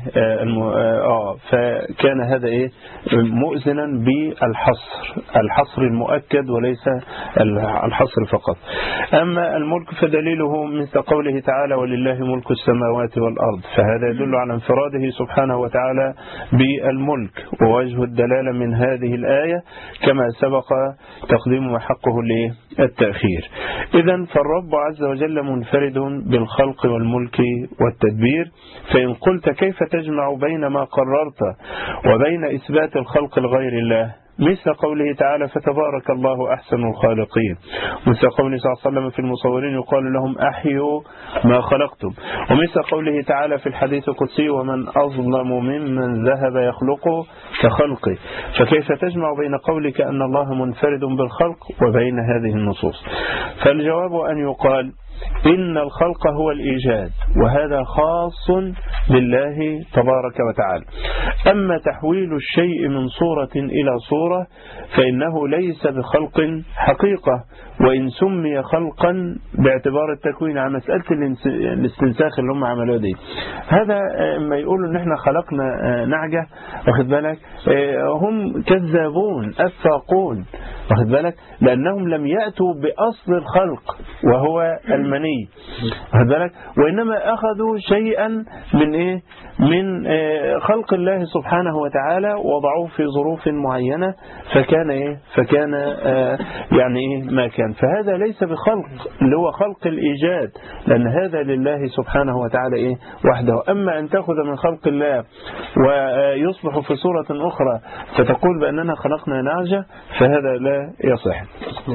فكان هذا مؤذنا بالحصر المؤكد وليس الحصر فقط. أما الملك فدليله مثل قوله تعالى ولله ملك السماوات والأرض، فهذا يدل على انفراده سبحانه وتعالى بالملك. ووجه الدلالة من هذه الآية كما سبق تقديم ما حقه التأخير. إذن فالرب عز وجل منفرد بالخلق والملك والتدبير. فإن قلت كيف تجمع بين ما قررت وبين إثبات الخلق لغير الله، مثل قوله تعالى فتبارك الله أحسن الخالقين، مثل قوله صلى الله عليه وسلم في المصورين يقال لهم أحيوا ما خلقتم، ومثل قوله تعالى في الحديث القدسي ومن أظلم ممن ذهب يخلقه كخلقه. فكيف تجمع بين قولك أن الله منفرد بالخلق وبين هذه النصوص؟ فالجواب أن يقال إن الخلق هو الإيجاد، وهذا خاص بالله تبارك وتعالى. أما تحويل الشيء من صورة إلى صورة فإنه ليس بخلق حقيقة، وإن سمي خلقا باعتبار التكوين. على مسألة الاستنساخ اللي هم عملوه دي، هذا ما يقولوا إن احنا خلقنا نعجة، واخد بالك، هم كذابون أفاقون، واخد بالك، لأنهم لم يأتوا بأصل الخلق وهو المني، واخد بالك، وإنما أخذوا شيئا من من خلق الله سبحانه وتعالى وضعوه في ظروف معينة فكان يعني ما كان. فهذا ليس بخلق اللي هو خلق الإيجاد، لأن هذا لله سبحانه وتعالى وحده. أما أن تأخذ من خلق الله ويصبح في صورة أخرى فتقول بأننا خلقنا نعجة، فهذا لا يصح.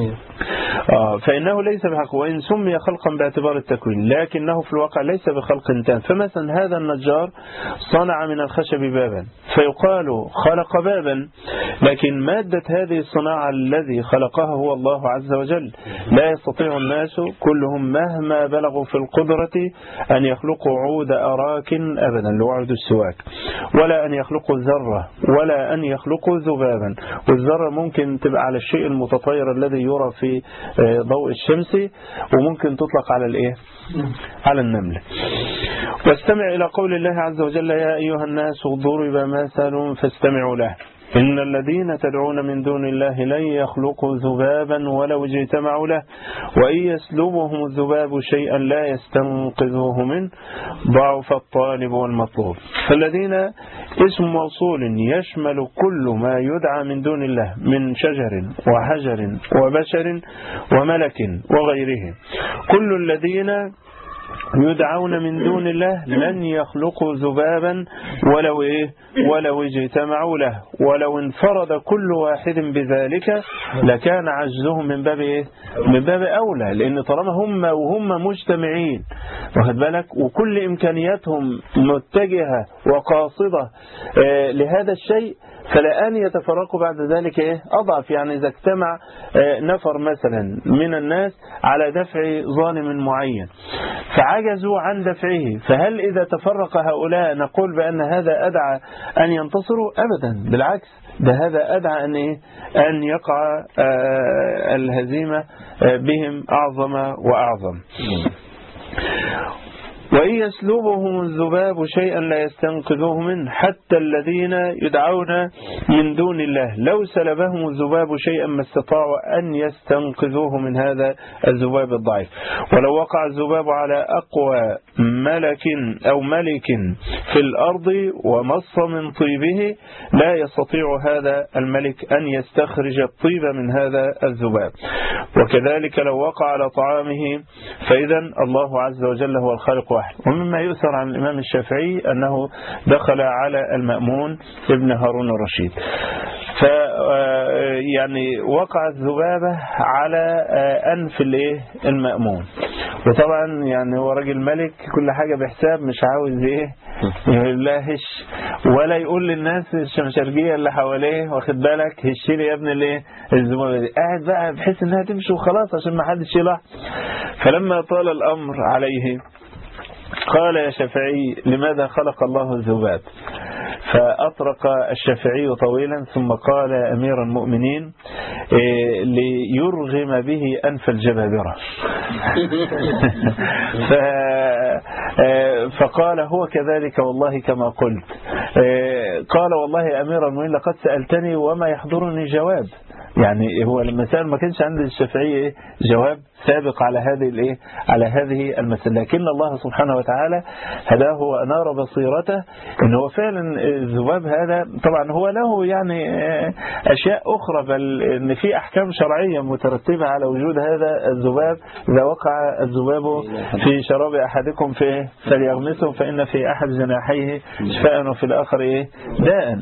فإنه ليس بحق، وإن سمي خلقا باعتبار التكوين لكنه في الواقع ليس بخلق تام. فمثلا هذا النجار صنع من الخشب بابا فيقال خلق بابا، لكن مادة هذه الصناعة الذي خلقها هو الله عز وجل. لا يستطيع الناس كلهم مهما بلغوا في القدرة أن يخلقوا عود أراك أبدا، اللي هو عود السواك، ولا أن يخلقوا ذرة، ولا أن يخلقوا ذبابا. والذرة ممكن تبقى على الشيء المتطير الذي يرى في ضوء الشمس، وممكن تطلق على على النمل. واستمع إلى قول الله عز وجل يا أيها الناس ضرب مثل فاستمعوا له. إن الذين تدعون من دون الله لن يخلقوا ذبابا ولو اجتمعوا له وإن يسلبهم الذباب شيئا لا يستنقذوه منه ضعف الطالب والمطلوب. فالذين اسم موصول يشمل كل ما يدعى من دون الله من شجر وحجر وبشر وملك وغيره. كل الذين يدعون من دون الله لن يخلقوا ذبابا ولو اجتمعوا له ولو انفرد كل واحد بذلك لكان عجزهم من باب أولى، لأن طالما هم مجتمعين واخد بالك وكل إمكانياتهم متجهة وقاصدة لهذا الشيء فلأن يتفرقوا بعد ذلك أضعف. يعني إذا اجتمع نفر مثلا من الناس على دفع ظالم معين فعجزوا عن دفعه، فهل إذا تفرق هؤلاء نقول بأن هذا أدعى أن ينتصروا؟ أبدا، بالعكس، ده هذا أدعى أن يقع الهزيمة بهم أعظم وأعظم. وإن يسلبهم الذباب شيئا لا يستنقذوه منه حتى الذين يدعون من دون الله لو سلبهم الذباب شيئا ما استطاعوا أن يستنقذوه من هذا الذباب الضعيف. ولو وقع الذباب على أقوى ملك أو ملك في الأرض ومص من طيبه لا يستطيع هذا الملك أن يستخرج الطيب من هذا الذباب. وكذلك لو وقع على طعامه فإذا الله عز وجل هو الخالق واحد. ومما يؤثر عن الإمام الشافعي أنه دخل على المأمون ابن هارون الرشيد يعني وقع الذبابة على أنف المأمون، وطبعا يعني هو راجل ملك كل حاجة بحساب، مش عاوز لا هش ولا يقول للناس الشمشرجية اللي حواليه واخد بالك هش لي يا ابن الذبابة دي، قاعد بقى بحيث انها تمشي وخلاص عشان ما حدش يلاحظ. فلما طال الأمر عليه قال يا شافعي لماذا خلق الله الذباب؟ فأطرق الشافعي طويلا ثم قال يا أمير المؤمنين ليرغم به أنف الجبابرة. فقال هو كذلك والله كما قلت. قال والله يا أمير المؤمنين لقد سألتني وما يحضرني جواب. يعني هو لما سأل ما كانش عند الشافعي جواب سابق على هذه المسألة، لكن الله سبحانه وتعالى هداه وأنار بصيرته إن هو فعلا الذباب هذا طبعا هو له يعني أشياء أخرى، بل إن في أحكام شرعية مترتبة على وجود هذا الذباب. إذا وقع الذباب في شراب أحدكم فليغمسه فإن في أحد جناحيه شفاء وفي الآخر داء.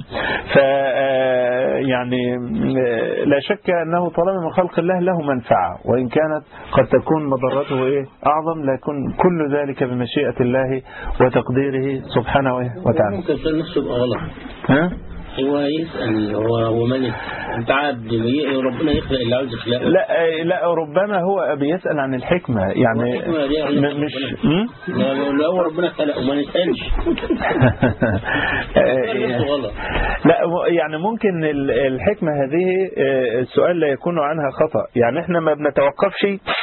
يعني لا شك أنه طالما من خلق الله له منفعة، وإن كانت قد تكون مضرته أعظم، لكن كل ذلك بمشيئة الله وتقديره سبحانه وتعالى. ممكن يسأل نفسه يبقى غلط. هو يسأل هو ملك انت عبد ربنا يخلق اللي عاوز يخلقه. لا ربما هو بيسأل عن الحكمة يعني مش لو ربنا خلقه ما نسألش. لا يعني ممكن الحكمة هذه السؤال لا يكون عنها خطأ، يعني احنا ما بنتوقفش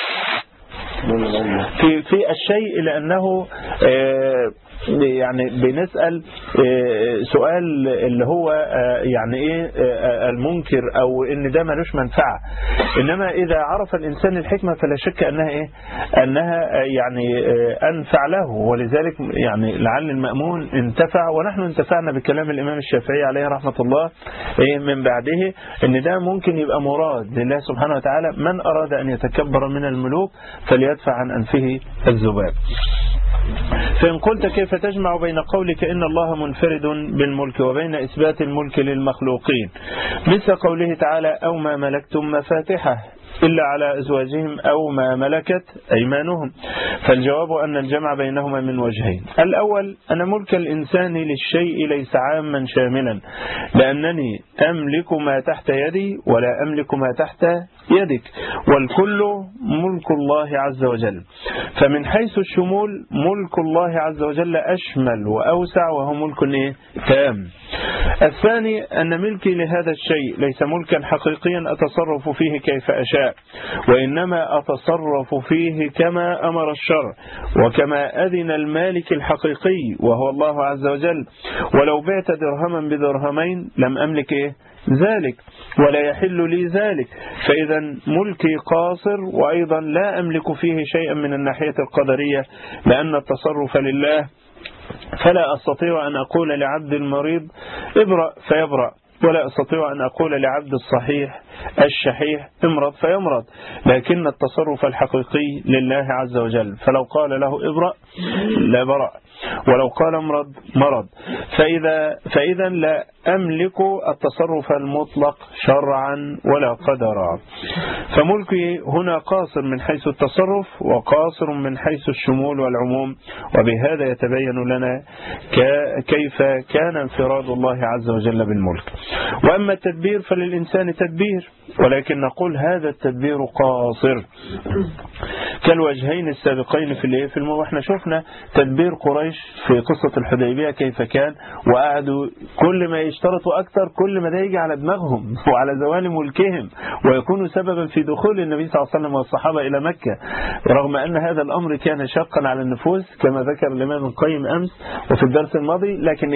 في الشيء لأنه يعني بنسأل سؤال اللي هو يعني ايه المنكر او ان ده ملوش منفعة، انما اذا عرف الانسان الحكمة فلا شك انها يعني انفع له. ولذلك يعني لعل المأمون انتفع ونحن انتفعنا بكلام الامام الشافعي عليه رحمة الله من بعده، ان ده ممكن يبقى مراد لله سبحانه وتعالى. من اراد ان يتكبر من الملوك فليدفع عن انفه الذباب. فإن قلت كيف تجمع بين قولك إن الله منفرد بالملك وبين إثبات الملك للمخلوقين مثل قوله تعالى أو ما ملكتم مفاتحه إلا على أزواجهم أو ما ملكت أيمانهم؟ فالجواب أن الجمع بينهما من وجهين. الأول أن ملك الإنسان للشيء ليس عاما شاملا، لأنني أملك ما تحت يدي ولا أملك ما تحت يدك، والكل ملك الله عز وجل. فمن حيث الشمول ملك الله عز وجل أشمل وأوسع وهو ملك تام. الثاني أن ملكي لهذا الشيء ليس ملكا حقيقيا أتصرف فيه كيف أشاء، وإنما أتصرف فيه كما أمر الشرع وكما أذن المالك الحقيقي وهو الله عز وجل. ولو بعت درهما بدرهمين لم أملك ذلك ولا يحل لي ذلك، فإذا ملكي قاصر، وأيضا لا أملك فيه شيئا من الناحية القدرية، لأن التصرف لله، فلا أستطيع أن أقول لعبد المريض ابرأ فيبرأ، ولا أستطيع أن أقول لعبد الصحيح الشحيح امرض فيمرض، لكن التصرف الحقيقي لله عز وجل، فلو قال له ابرأ لا برأ، ولو قال امرض مرض. فإذا لا أملك التصرف المطلق شرعا ولا قدرا، فملكي هنا قاصر من حيث التصرف وقاصر من حيث الشمول والعموم، وبهذا يتبين لنا كيف كان انفراد الله عز وجل بالملك. وأما التدبير فللإنسان تدبير، ولكن نقول هذا التدبير قاصر كالوجهين السابقين في الموضوع. واحنا شفنا تدبير قريش في قصة الحديبية كيف كان، وقعدوا كل ما يشترطوا أكثر كل ما ده يجي على دماغهم وعلى زوال ملكهم، ويكون سببا في دخول النبي صلى الله عليه وسلم والصحابة إلى مكة، رغم أن هذا الأمر كان شاقا على النفوس كما ذكر الإمام ابن القيم أمس وفي الدرس الماضي،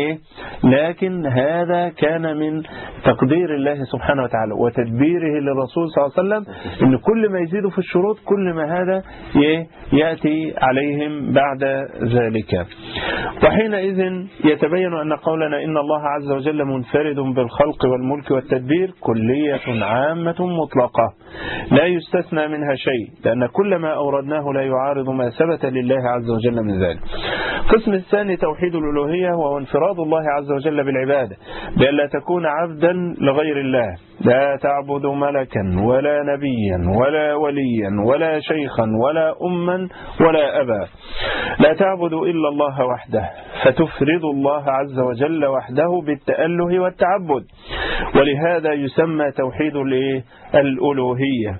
لكن هذا كان من تقدير الله سبحانه وتعالى وتدبيره للرسول صلى الله عليه وسلم، إن كل ما يزيد في الشروط كل ما هذا يأتي عليهم بعد ذلك. وحينئذ يتبين أن قولنا إن الله عز وجل منفرد بالخلق والملك والتدبير كلية عامة مطلقة لا يستثنى منها شيء، لأن كل ما أوردناه لا يعارض ما ثبت لله عز وجل من ذلك. القسم الثاني توحيد الألوهية، وهو انفراد الله عز وجل بالعبادة بأن لا تكون عبدا لغير الله، لا تعبد ملكا ولا نبيا ولا وليا ولا شيخا ولا أما ولا أبا، لا تعبد إلا الله وحده، فتفرد الله عز وجل وحده بالتأله والتعبد، ولهذا يسمى توحيد الألوهية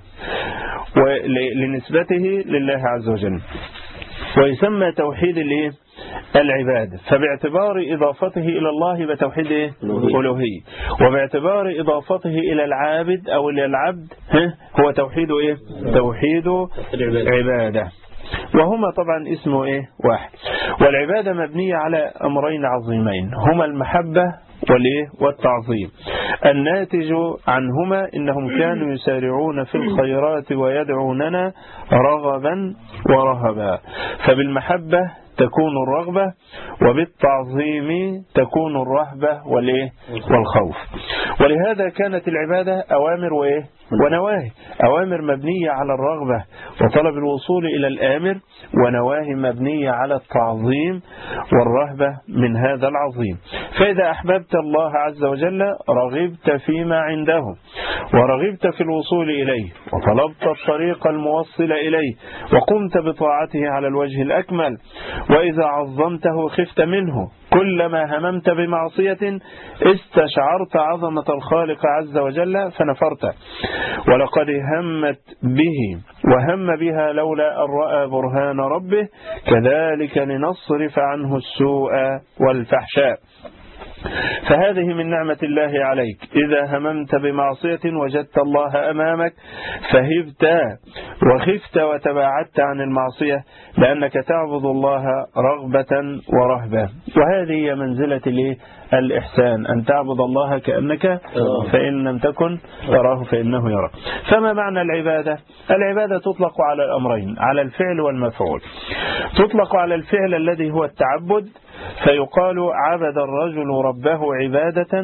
لنسبته لله عز وجل، ويسمى توحيد العبادة، فباعتبار إضافته إلى الله بتوحيد ألوهية، وباعتبار إضافته إلى العابد أو إلى العبد هو توحيد توحيد عبادة، وهما طبعا اسمه واحد. والعبادة مبنية على أمرين عظيمين، هما المحبة والتعظيم، الناتج عنهما إنهم كانوا يسارعون في الخيرات ويدعوننا رغبا ورهبا، فبالمحبة تكون الرغبة، وبالتعظيم تكون الرهبة والخوف. ولهذا كانت العبادة أوامر ونواهي، أوامر مبنية على الرغبة وطلب الوصول إلى الآمر، ونواهي مبنية على التعظيم والرهبة من هذا العظيم. فإذا أحببت الله عز وجل رغبت فيما عنده، ورغبت في الوصول إليه، وطلبت الطريق الموصل إليه، وقمت بطاعته على الوجه الأكمل. وإذا عظمته خفت منه، كلما هممت بمعصية استشعرت عظمة الخالق عز وجل فنفرت. ولقد همت به وهم بها لولا أن رأى برهان ربه، كذلك لنصرف عنه السوء والفحشاء. فهذه من نعمة الله عليك، إذا هممت بمعصية وجدت الله أمامك فهبت وخفت وتباعدت عن المعصية، لأنك تعبد الله رغبة ورهبة. وهذه هي منزلة الإحسان، أن تعبد الله كأنك فإن لم تكن تراه فإنه يراك. فما معنى العبادة؟ العبادة تطلق على الأمرين، على الفعل والمفعول. تطلق على الفعل الذي هو التعبد، فيقال عبد الرجل ربه عبادة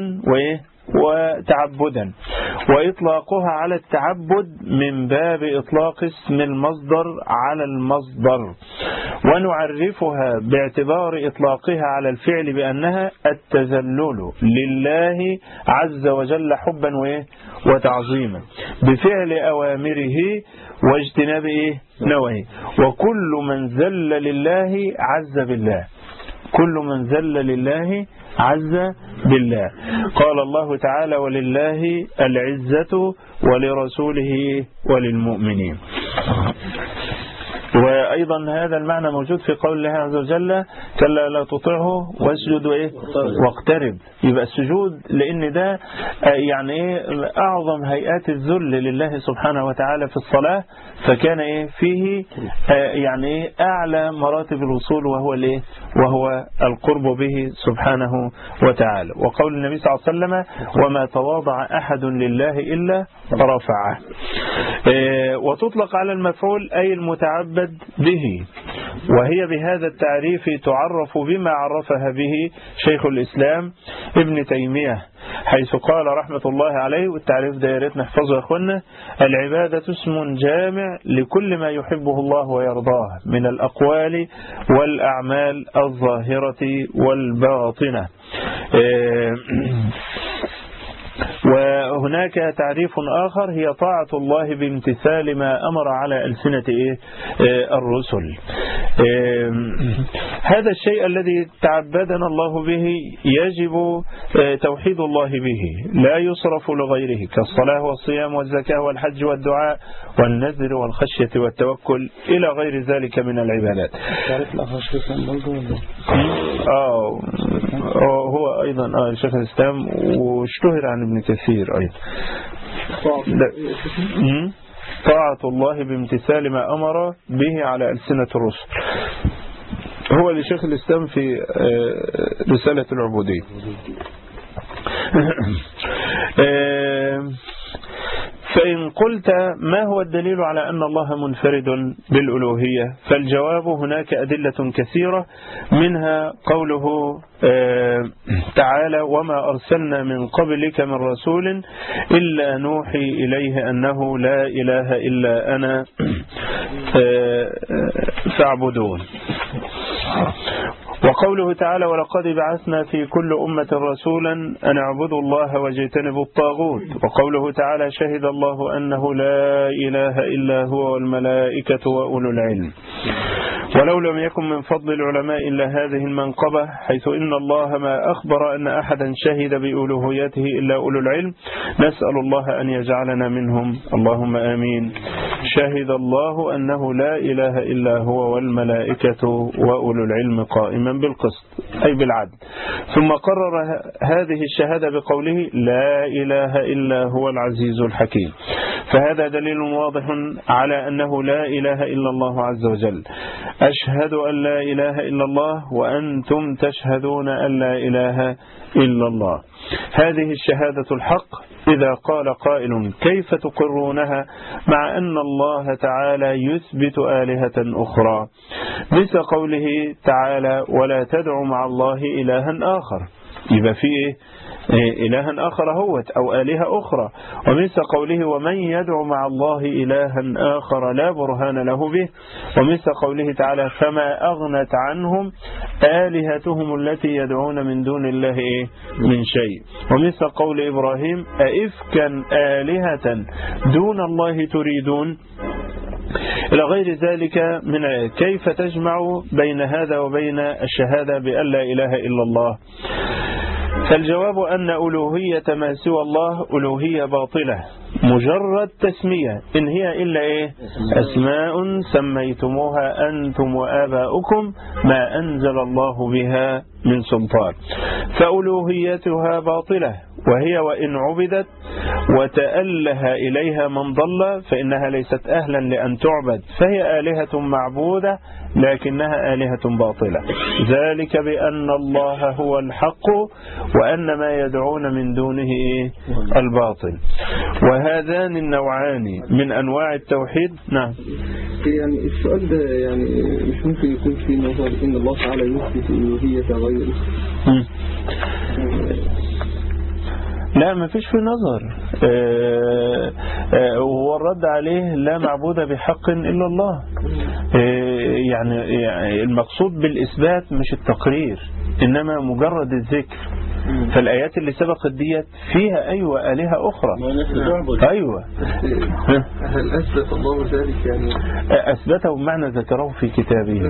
وتعبدا، وإطلاقها على التعبد من باب إطلاق اسم المصدر على المصدر، ونعرفها باعتبار إطلاقها على الفعل بأنها التذلل لله عز وجل حبا وتعظيما بفعل أوامره واجتناب نواهيه. وكل من ذل لله عز بالله، كل من ذل لله عز بالله. قال الله تعالى: ولله العزة ولرسوله وللمؤمنين. وأيضا هذا المعنى موجود في قول الله عز وجل كلا لا تطعه واسجد واقترب. يبقى السجود لأن ده يعني أعظم هيئات الذل لله سبحانه وتعالى في الصلاة، فكان فيه يعني أعلى مراتب الوصول وهو القرب به سبحانه وتعالى. وقول النبي صلى الله عليه وسلم وما تواضع أحد لله إلا رفعه. وتطلق على المفعول أي المتعبد به، وهي بهذا التعريف تعرف بما عرفها به شيخ الإسلام ابن تيمية، حيث قال رحمة الله عليه، والتعريف ده يا ريت نحفظه يا أخوانا: العبادة اسم جامع لكل ما يحبه الله ويرضاه من الأقوال والأعمال الظاهرة والباطنة. وهناك تعريف آخر هي طاعة الله بامتثال ما أمر على ألسنة الرسل. هذا الشيء الذي تعبدنا الله به يجب توحيد الله به، لا يصرف لغيره، كالصلاة والصيام والزكاة والحج والدعاء والنذر والخشية والتوكل إلى غير ذلك من العبادات. هو أيضا شيخ الإسلام واشتهر عن ابن كثير أيضا. طاعة الله بامتثال ما أمر به على ألسنة الرسل، هو لشيخ الإسلام في رسالة العبودية. فإن قلت ما هو الدليل على أن الله منفرد بالألوهية؟ فالجواب هناك أدلة كثيرة، منها قوله تعالى وما أرسلنا من قبلك من رسول إلا نوحي إليه أنه لا إله إلا أنا فاعبدون. وقوله تعالى ولقد بعثنا في كل أمة رسولا أن اعبدوا الله واجتنبوا الطاغوت. وقوله تعالى شهد الله أنه لا إله إلا هو والملائكة وأولو العلم. ولو لم يكن من فضل العلماء إلا هذه المنقبة، حيث إن الله ما أخبر أن أحدا شهد بألوهيته إلا أولو العلم، نسأل الله أن يجعلنا منهم، اللهم آمين. شهد الله أنه لا إله إلا هو والملائكة وأولو العلم قائما بالقسط أي بالعدل. ثم قرر هذه الشهادة بقوله لا إله إلا هو العزيز الحكيم. فهذا دليل واضح على أنه لا إله إلا الله عز وجل. أشهد أن لا إله إلا الله وأنتم تشهدون أن لا إله إلا الله. هذه الشهادة الحق. إذا قال قائل كيف تقرونها مع أن الله تعالى يثبت آلهة أخرى؟ مثل قوله تعالى ولا تدعوا مع الله إلها آخر، يبقى فيه إلها آخر هوت أو آلهة أخرى. ومثل قوله ومن يدعو مع الله إلها آخر لا برهان له به. ومثل قوله تعالى فما أغنت عنهم آلهتهم التي يدعون من دون الله من شيء. ومثل قول إبراهيم أئفكا آلهة دون الله تريدون، إلى غير ذلك من كيف تجمع بين هذا وبين الشهادة بأن لا إله إلا الله؟ فالجواب أن ألوهية ما سوى الله ألوهية باطلة مجرد تسمية، إن هي إلا أسماء سميتموها أنتم وآباؤكم ما أنزل الله بها من سلطان، فألوهيتها باطلة. وهي وإن عبدت وتأله إليها من ضل فإنها ليست أهلا لأن تعبد، فهي آلهة معبودة لكنها آلهة باطلة. ذلك بأن الله هو الحق وأن ما يدعون من دونه الباطل. وهذان النوعان من أنواع التوحيد. نعم. يعني السؤال ده يعني مش ممكن يكون في نظر إن الله تعالى يثبت ألوهية غيره؟ لا، ما فيش في نظر. وهو الرد عليه لا معبود بحق إلا الله. يعني المقصود بالإثبات مش التقرير، إنما مجرد الذكر. فالآيات اللي سبقت ديت فيها آلهة أخرى. أيوة. هل أثبت الله ذلك يعني؟ أثبته بمعنى ذكره في كتابه.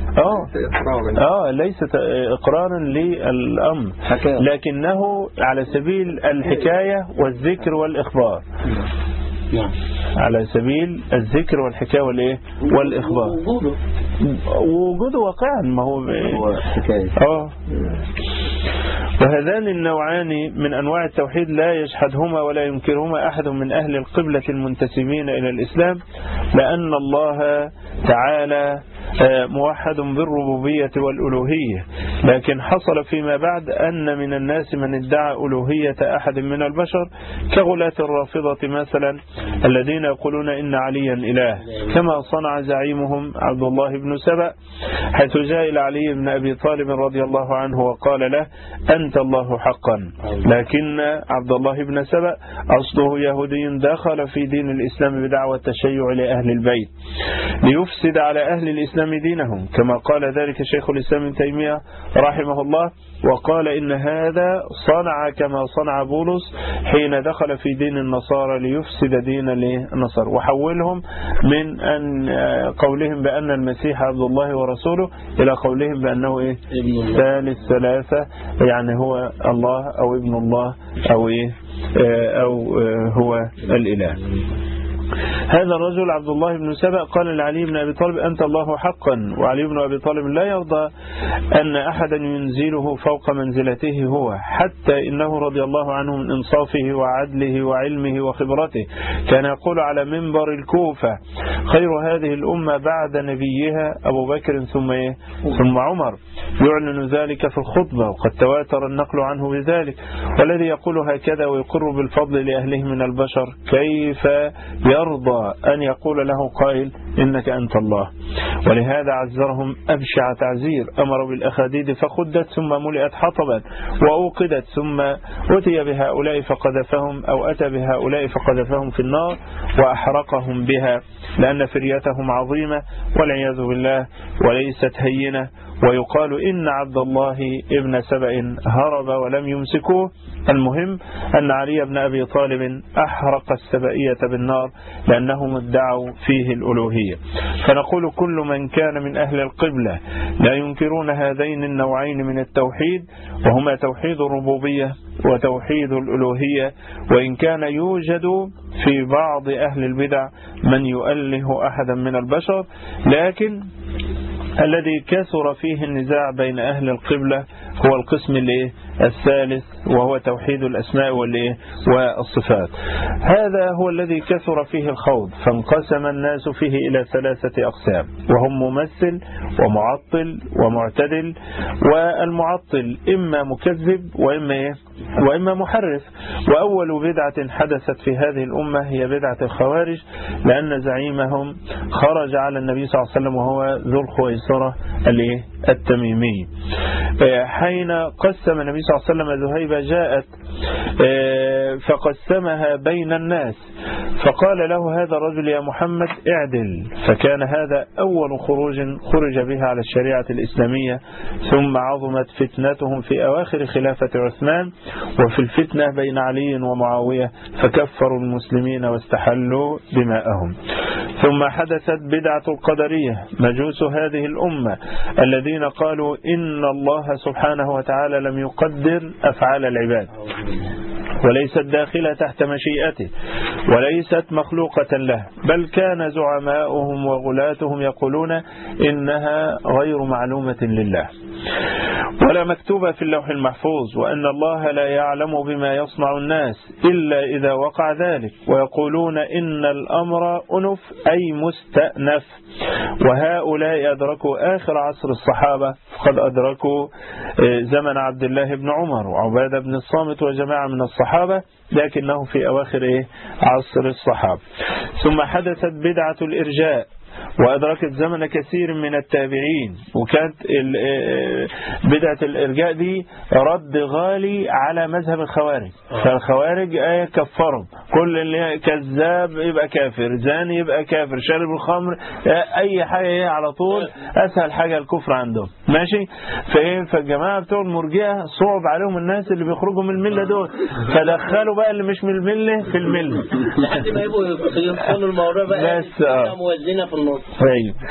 ليست إقرارا للأمر، لكنه على سبيل الحكاية والذكر والإخبار. على سبيل الذكر والحكاية والإيه والإخبار، ووجوده واقعا، ما هو حكاية. وهذان النوعان من أنواع التوحيد لا يجحدهما ولا ينكرهما أحد من أهل القبلة المنتسبين إلى الإسلام، لأن الله تعالى موحد بالربوبية والألوهية. لكن حصل فيما بعد أن من الناس من ادعى ألوهية أحد من البشر كغلاة الرافضة مثلا الذين يقولون إن عليا إله، كما صنع زعيمهم عبد الله بن سبأ، حيث جاء إلى علي بن أبي طالب رضي الله عنه وقال له أنت الله حقا. لكن عبد الله بن سبأ أصله يهودي دخل في دين الإسلام بدعوى التشيع لأهل البيت ليفسد على أهل الإسلام دينهم، كما قال ذلك شيخ الإسلام ابن تيمية رحمه الله، وقال إن هذا صنع كما صنع بولس حين دخل في دين النصارى ليفسد دين النصارى، وحولهم من أن قولهم بأن المسيح عبد الله ورسوله إلى قولهم بأنه ثالث ثلاثة، يعني هو الله أو ابن الله أو هو الإله. هذا الرجل عبد الله بن سبأ قال لعلي بن أبي طالب أنت الله حقا، وعلي بن أبي طالب لا يرضى أن أحدا ينزله فوق منزلته هو، حتى إنه رضي الله عنه من إنصافه وعدله وعلمه وخبرته كان يقول على منبر الكوفة خير هذه الأمة بعد نبيها أبو بكر ثم عمر، يعلن ذلك في الخطبة، وقد تواتر النقل عنه بذلك. والذي يقول هكذا ويقر بالفضل لأهله من البشر كيف يرضى أن يقول له قائل إنك أنت الله؟ ولهذا عزرهم أبشع تعزير، أمر بالأخاديد فخدت ثم ملئت حطبا وأوقدت، ثم أتي بهؤلاء فقذفهم أو أتى بهؤلاء فقذفهم في النار وأحرقهم بها، لأن فريتهم عظيمة والعياذ بالله وليست هينة. ويقال إن عبد الله ابن سبأ هرب ولم يمسكوه. المهم أن علي بن أبي طالب أحرق السبائية بالنار لأنهم ادعوا فيه الألوهية. فنقول كل من كان من أهل القبلة لا ينكرون هذين النوعين من التوحيد، وهما توحيد الربوبية وتوحيد الألوهية، وإن كان يوجد في بعض أهل البدع من يؤله أحدا من البشر، لكن الذي كثر فيه النزاع بين أهل القبلة هو القسم الثالث، وهو توحيد الأسماء والصفات. هذا هو الذي كثر فيه الخوض، فانقسم الناس فيه إلى 3 أقسام، وهم ممثل ومعطل ومعتدل. والمعطل إما مكذب وإما محرف. وأول بدعة حدثت في هذه الأمة هي بدعة الخوارج، لأن زعيمهم خرج على النبي صلى الله عليه وسلم وهو ذو الخويصرة التميمي. حين قسم النبي صلى الله عليه وسلم ذهيبة جاءت فقسمها بين الناس، فقال له هذا الرجل يا محمد اعدل، فكان هذا أول خروج خرج بها على الشريعة الإسلامية. ثم عظمت فتنتهم في أواخر خلافة عثمان، وفي الفتنة بين علي ومعاوية فكفروا المسلمين واستحلوا دماءهم. ثم حدثت بدعة القدرية، مجوس هذه الأمة الذين قالوا إن الله سبحانه وتعالى لم يقدر أفعال العباد، وليست داخلة تحت مشيئته، وليست مخلوقة له، بل كان زعماؤهم وغلاتهم يقولون إنها غير معلومة لله ولا مكتوبة في اللوح المحفوظ، وأن الله لا يعلم بما يصنع الناس إلا إذا وقع ذلك، ويقولون إن الأمر أنف أي مستأنف. وهؤلاء أدركوا آخر عصر الصحابة، قد أدركوا زمن عبد الله بن عمر وعبادة بن الصامت وجماعة من الصحابة، لكنه في أواخر عصر الصحابة. ثم حدثت بدعة الإرجاء، وأدركت زمن كثير من التابعين، وكانت بدعة الإرجاء دي رد غالي على مذهب الخوارج. فالخوارج كفروا كل اللي كذاب يبقى كافر، زاني يبقى كافر، شارب الخمر، أي حاجة على طول أسهل حاجة الكفر عندهم، ماشي. فالجماعة بتوع المرجئة صعب عليهم الناس اللي بيخرجوا من الملة دول، فدخلوا بقى اللي مش من الملة في الملة لحد ما يبقوا يوصلوا الموضوع بقى بس موازنة في النص.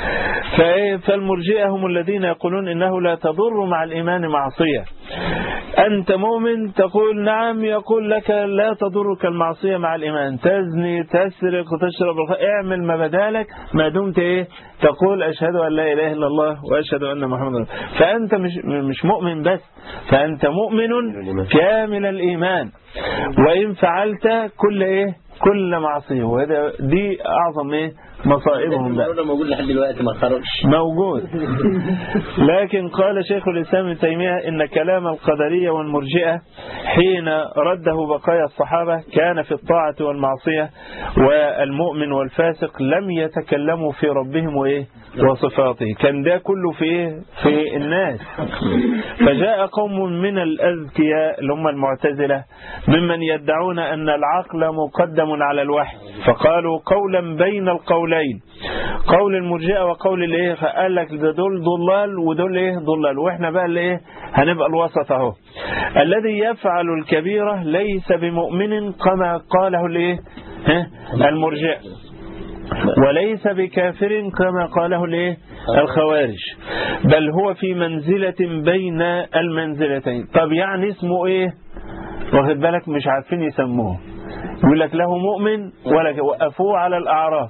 فالمرجئة هم الذين يقولون إنه لا تضر مع الإيمان معصية. أنت مؤمن تقول نعم، يقول لك لا تضرك المعصية مع الإيمان، تزني تسرق تشرب اعمل ما بدالك ما دمت إيه تقول أشهد أن لا إله إلا الله وأشهد أن محمد رسول الله. فأنت مش مؤمن بس، فأنت مؤمن كامل الإيمان، وإن فعلت كل معصية. وهذا دي أعظم مصائبهم بقى. موجود لحد دلوقتي ما خرجش موجود. لكن قال شيخ الإسلام ابن تيمية إن كلام القدرية والمرجئة حين رده بقايا الصحابة كان في الطاعة والمعصية، والمؤمن والفاسق لم يتكلموا في ربهم وصفاته، كان ده كله في الناس. فجاء قوم من الأذكياء اللي هم المعتزلة ممن يدعون أن العقل مقدم على الوحي، فقالوا قولا بين القولين، قول المرجئة وقول فقال لك ده دول ضلال ودول ضلال، واحنا بقى هنبقى الوسط اهو. الذي يفعل الكبيرة ليس بمؤمن كما قاله المرجئة، وليس بكافر كما قاله الخوارج، بل هو في منزلة بين المنزلتين. طب يعني اسمه واخد بالك؟ مش عارفين يسموه، يقول لك له مؤمن ولا وقفوه على الأعراف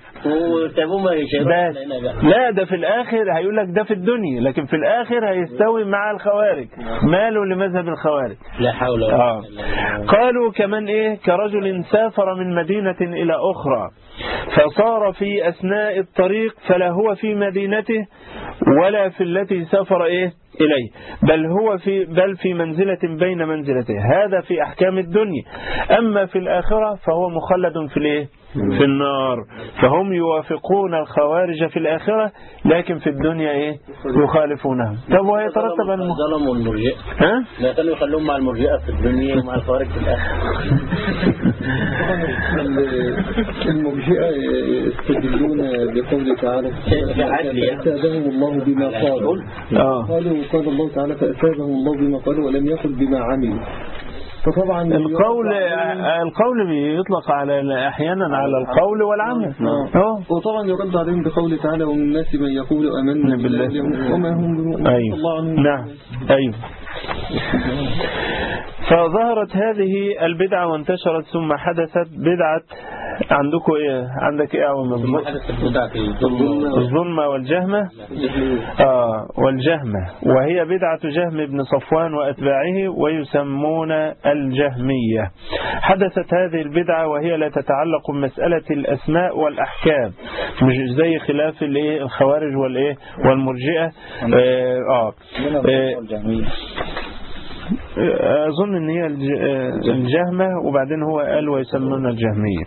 لا، ده في الآخر هيقول لك ده في الدنيا، لكن في الآخر هيستوي مع الخوارج. ماله لمذهب الخوارج؟ لا حول ولا قوة. قالوا كمان كرجل سافر من مدينة إلى أخرى فصار في أثناء الطريق فلا هو في مدينته ولا في التي سافر إليه، بل في منزلة بين منزلته. هذا في أحكام الدنيا. أما في الآخرة فهو مخلد في النار. فهم يوافقون الخوارج في الآخرة، لكن في الدنيا يخالفونهم. طب ويترتب ظلموا المرجئة، لا كانوا يخلوهم مع المرجئة في الدنيا ومع الخوارج في الآخرة. المرجئة يستدلون بقوله تعالى فأثابهم الله بما قالوا. قال الله تعالى فأثابهم الله بما قالوا ولم يقل بما عملوا. فطبعا القول بيطلق على احيانا على القول والعمل. وطبعا يرد عليهم بقوله تعالى ومن الناس من يقول آمنا بالله وما هم بمؤمنين. الله عنهم. نعم. أيوه. فظهرت هذه البدعة وانتشرت، ثم حدثت بدعة عندكم عندك الظلمة والجهمة. والجهمة، وهي بدعة جهم بن صفوان وأتباعه ويسمون الجهمية. حدثت هذه البدعة وهي لا تتعلق بمسألة الأسماء والأحكام، مش زي خلاف الخوارج والمرجئة. أظن أن هي الجهمة، وبعدين هو قال ويسمون الجهمية.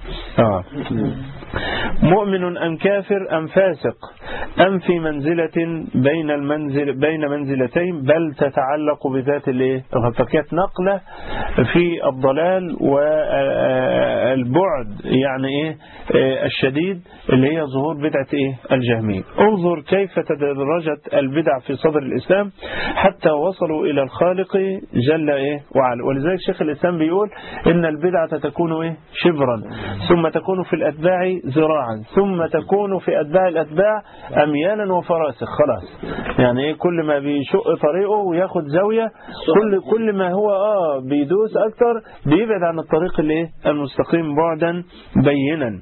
مؤمن أم كافر أم فاسق أم في منزلة بين منزلتين، بل تتعلق بذات فكانت نقلة في الضلال والبعد الشديد اللي هي ظهور بدعة الجهمية. انظر كيف تدرجت البدع في صدر الإسلام حتى وصلوا إلى الخالق جل وعلا. ولذلك شيخ الإسلام بيقول إن البدعة تكون شبرا، ثم تكون في الأتباع ذراعا، ثم تكون في أتباع الأتباع أميالا وفراسخ. خلاص كل ما بيشق طريقه وياخد زاوية، كل ما هو بيدوس أكتر بيبعد عن الطريق المستقيم بعدا بينا.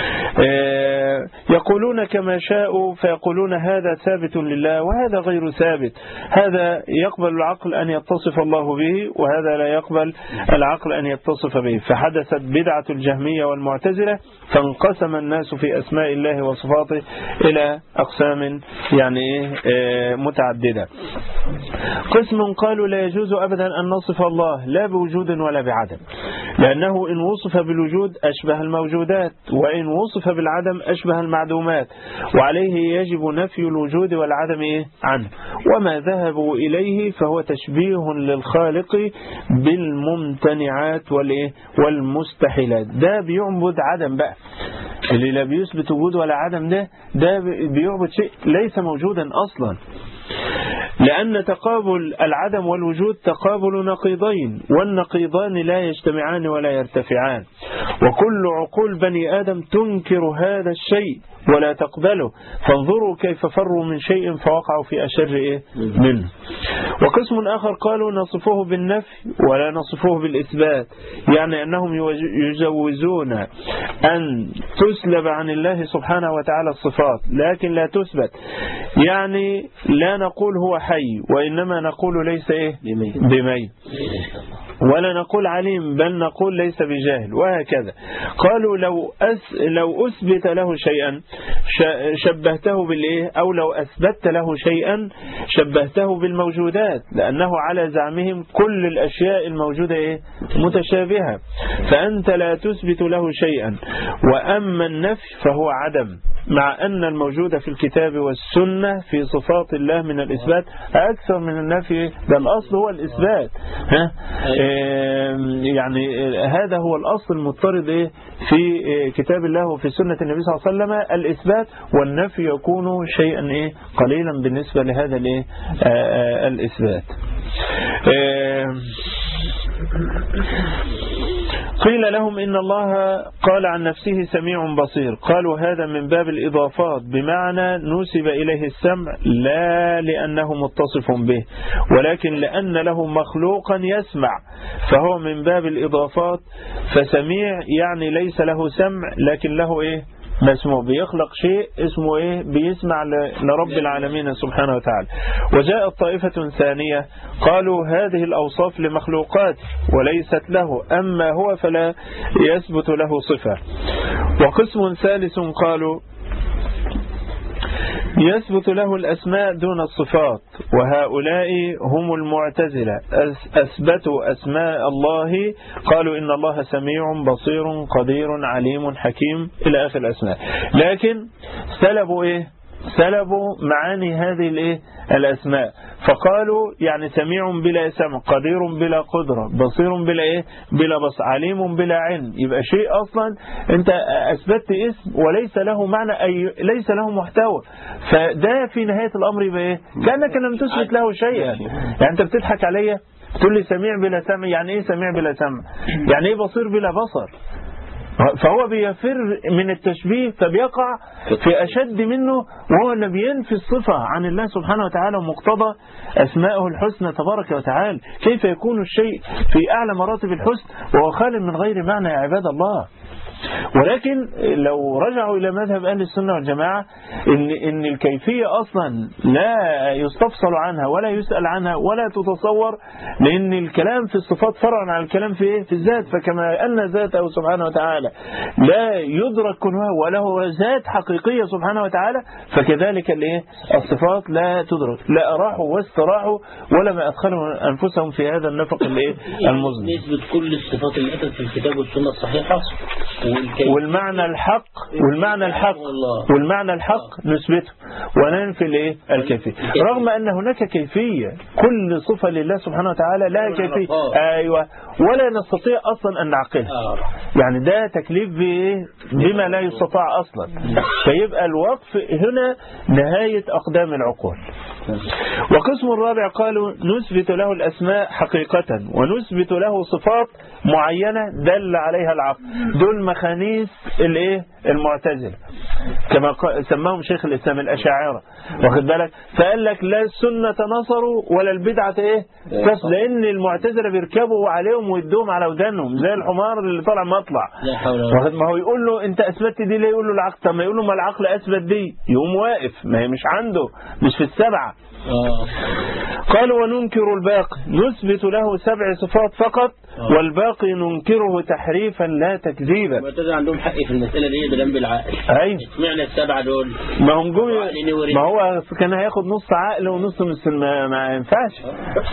يقولون كما شاءوا، فيقولون هذا ثابت لله وهذا غير ثابت، هذا يقبل العقل أن يتصف الله به وهذا لا يقبل العقل أن يتصف به. فحدثت بدعة الجهمية والمعتزلة، فانقسم الناس في أسماء الله وصفاته إلى أقسام متعددة. قسم قالوا لا يجوز أبدا أن نصف الله لا بوجود ولا بعدم، لأنه إن وصف بالوجود أشبه الموجودات، وإن وصف بالعدم أشبه المعدومات، وعليه يجب نفي الوجود والعدم عنه. وما ذهبوا إليه فهو تشبيه للخالق بالممتنعات والمستحيلات. ده بيعبد عدم بقى، اللي لا بيثبت وجود ولا عدم ده بيعبد شيء ليس موجودا أصلا، لأن تقابل العدم والوجود تقابل نقيضين، والنقيضان لا يجتمعان ولا يرتفعان، وكل عقول بني آدم تنكر هذا الشيء ولا تقبله، فانظروا كيف فروا من شيء فوقعوا في أشر منه. وقسم آخر قالوا نصفه بالنفي ولا نصفه بالإثبات، يعني أنهم يجوزون أن تسلب عن الله سبحانه وتعالى الصفات لكن لا تثبت، يعني لا نقول هو حي وإنما نقول ليس بميت، ولا نقول عليم بل نقول ليس بجاهل، وهكذا. قالوا لو أثبت له شيئا شبهته بالإيه، أو لو أثبت له شيئا شبهته بالموجودات، لأنه على زعمهم كل الأشياء الموجودة متشابهة، فأنت لا تثبت له شيئا. وأما النفي فهو عدم، مع أن الموجود في الكتاب والسنة في صفات الله من الإثبات أكثر من النفي، ده الأصل هو الإثبات. يعني هذا هو الأصل المضطرد في كتاب الله وفي سنة النبي صلى الله عليه وسلم الإثبات، والنفي يكون شيئا قليلا بالنسبة لهذا الإثبات. قيل لهم إن الله قال عن نفسه سميع بصير، قالوا هذا من باب الإضافات، بمعنى نسب إليه السمع لا لأنه متصف به ولكن لأن له مخلوقا يسمع، فهو من باب الإضافات. فسميع يعني ليس له سمع لكن له مسموع، بيخلق شيء اسمه بيسمع لرب العالمين سبحانه وتعالى. وجاءت طائفة ثانية قالوا هذه الأوصاف لمخلوقات وليست له، أما هو فلا يثبت له صفة. وقسم ثالث قالوا يثبت له الأسماء دون الصفات، وهؤلاء هم المعتزلة، أثبتوا أسماء الله، قالوا إن الله سميع بصير قدير عليم حكيم إلى آخر الأسماء، لكن سلبوا معاني هذه الأسماء، فقالوا يعني سميع بلا سمع، قدير بلا قدرة، بصير بلا بصر، عليم بلا علم. يبقى شيء أصلا أنت أثبتت اسم وليس له معنى، أي ليس له محتوى، فده في نهاية الأمر يبقى كأنك لم تثبت له شيئا. يعني أنت بتضحك عليا تقول لي سميع بلا سمع، يعني إيه سميع بلا سمع؟ يعني إيه بصير بلا بصر؟ فهو بيفر من التشبيه فبيقع في أشد منه، وهو أنه بينفي الصفة عن الله سبحانه وتعالى ومقتضى أسمائه الحسنى تبارك وتعالى. كيف يكون الشيء في أعلى مراتب الحسن وهو خال من غير معنى يا عباد الله؟ ولكن لو رجعوا إلى مذهب أهل السنة والجماعة إن الكيفية أصلا لا يستفصل عنها ولا يسأل عنها ولا تتصور، لأن الكلام في الصفات فرع عن الكلام في الذات، فكما أن ذاته سبحانه وتعالى لا يدرك كنها وله ذات حقيقية سبحانه وتعالى، فكذلك الصفات لا تدرك، لا أراحوا واستراحوا ولا ما أدخلوا أنفسهم في هذا النفق المظلم. نسبة كل الصفات اللي أتت في الكتاب والسنة الصحيحة والمعنى الحق نثبته وننفي الكيفية، رغم أن هناك كيفية، كل صفة لله سبحانه وتعالى لها كيفية، أيوة، ولا نستطيع أصلا أن نعقلها، يعني ده تكليف بما لا يستطاع أصلا، فيبقى الوقف هنا نهاية أقدام العقول. وقسم الرابع قالوا نثبت له الأسماء حقيقة ونثبت له صفات معينة دل عليها العقل، دول مخانيس المعتزلة كما سماهم شيخ الإسلام الأشاعرة، واخد بالك؟ فقال لك لا السنة نصروا ولا البدعة لأن المعتزلة بيركبوا عليهم ويدوهم على ودانهم زي الحمار اللي طالع مطلع، ما هو يقول له أنت أثبتت دي ليه؟ يقول له العقل، طب ما يقول له ما العقل أثبت دي، يقوم واقف، ما هي مش عنده، مش في السبعة. قالوا وننكر الباقي، نثبت له 7 صفات فقط والباقي ننكره تحريفا لا تكذيبا. المعتزلة عندهم حق في المسألة دي بجنب العقل. اشمعنى ال7 دول؟ ما هو كان هياخد نص عقل ونص ما ينفعش.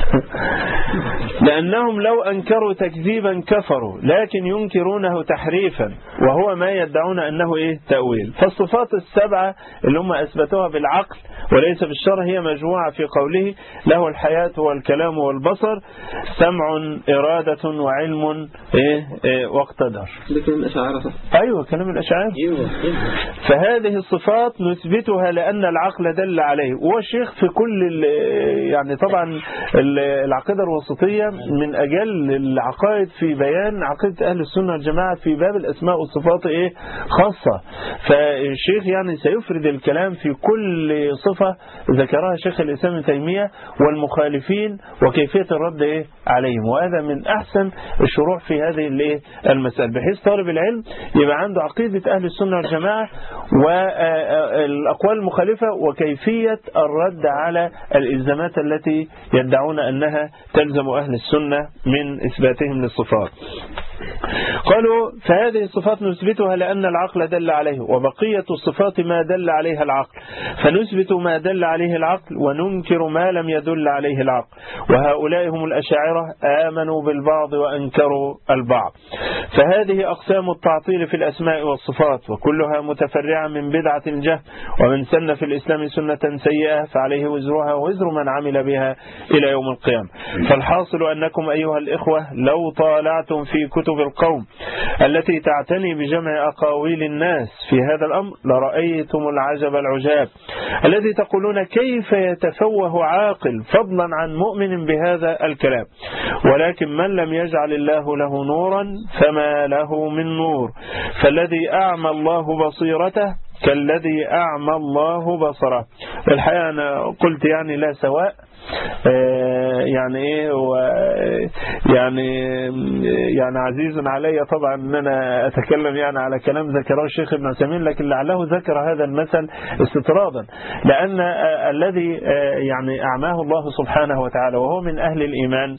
لأنهم لو أنكروا تكذيبا كفروا، لكن ينكرونه تحريفا وهو ما يدعون أنه تأويل. فالصفات ال7 اللي هم أثبتوها بالعقل وليس بالشرع هي مجموعة في قوله له الحياة والكلام والبصر، سمع، إرادة، وعلم واقتدر. ده كلام الأشاعرة صح؟ أيوة كلام الأشاعرة. فهذه الصفات نثبتها لأن العقل دل عليه. والشيخ في كل يعني طبعا العقيدة الوسطية من أجل العقائد في بيان عقيدة أهل السنة والجماعة في باب الأسماء والصفات خاصة. فالشيخ يعني سيفرد الكلام في كل صفة ذكرها شيخ الإسلام ابن تيمية والمخالفين وكيفية الرد عليهم. وهذا من أحسن الشروح في هذه المسألة، بحيث طالب العلم يبقى عنده عقيدة أهل السنة والجماعة والأقوال المخالفة وكيفية الرد على الإلزامات التي يدعون أنها تلزم أهل السنة من إثباتهم للصفات. قالوا فهذه الصفات نثبتها لأن العقل دل عليه، وبقية الصفات ما دل عليها العقل، فنثبت ما دل عليه العقل وننكر ما لم يدل عليه العقل. وهؤلاء هم الأشاعرة آمنوا بالبعض وأنكروا البعض. فهذه أقسام التعطيل في الأسماء والصفات، وكلها متفرعة من بدعة الجهل. ومن سن في الإسلام سنة سيئة فعليه وزرها ووزر من عمل بها إلى يوم القيامة. فالحاصل أنكم أيها الإخوة لو طالعتم في كتب القوم التي تعتني بجمع أقاويل الناس في هذا الأمر لرأيتم العجب العجاب الذي تقولون كيف يتفوه عاقل فضلا عن مؤمن بهذا الكلام. ولكن من لم يجعل الله له نورا فما له من نور، فالذي أعمى الله بصيرته كالذي أعمى الله بصره. الحقيقة أنا قلت يعني لا سواء يعني يعني عزيز علي طبعا ان انا اتكلم يعني على كلام ذكره الشيخ ابن عثيمين، لكن لعله ذكر هذا المثل استطرادا، لان الذي يعني اعماه الله سبحانه وتعالى وهو من اهل الايمان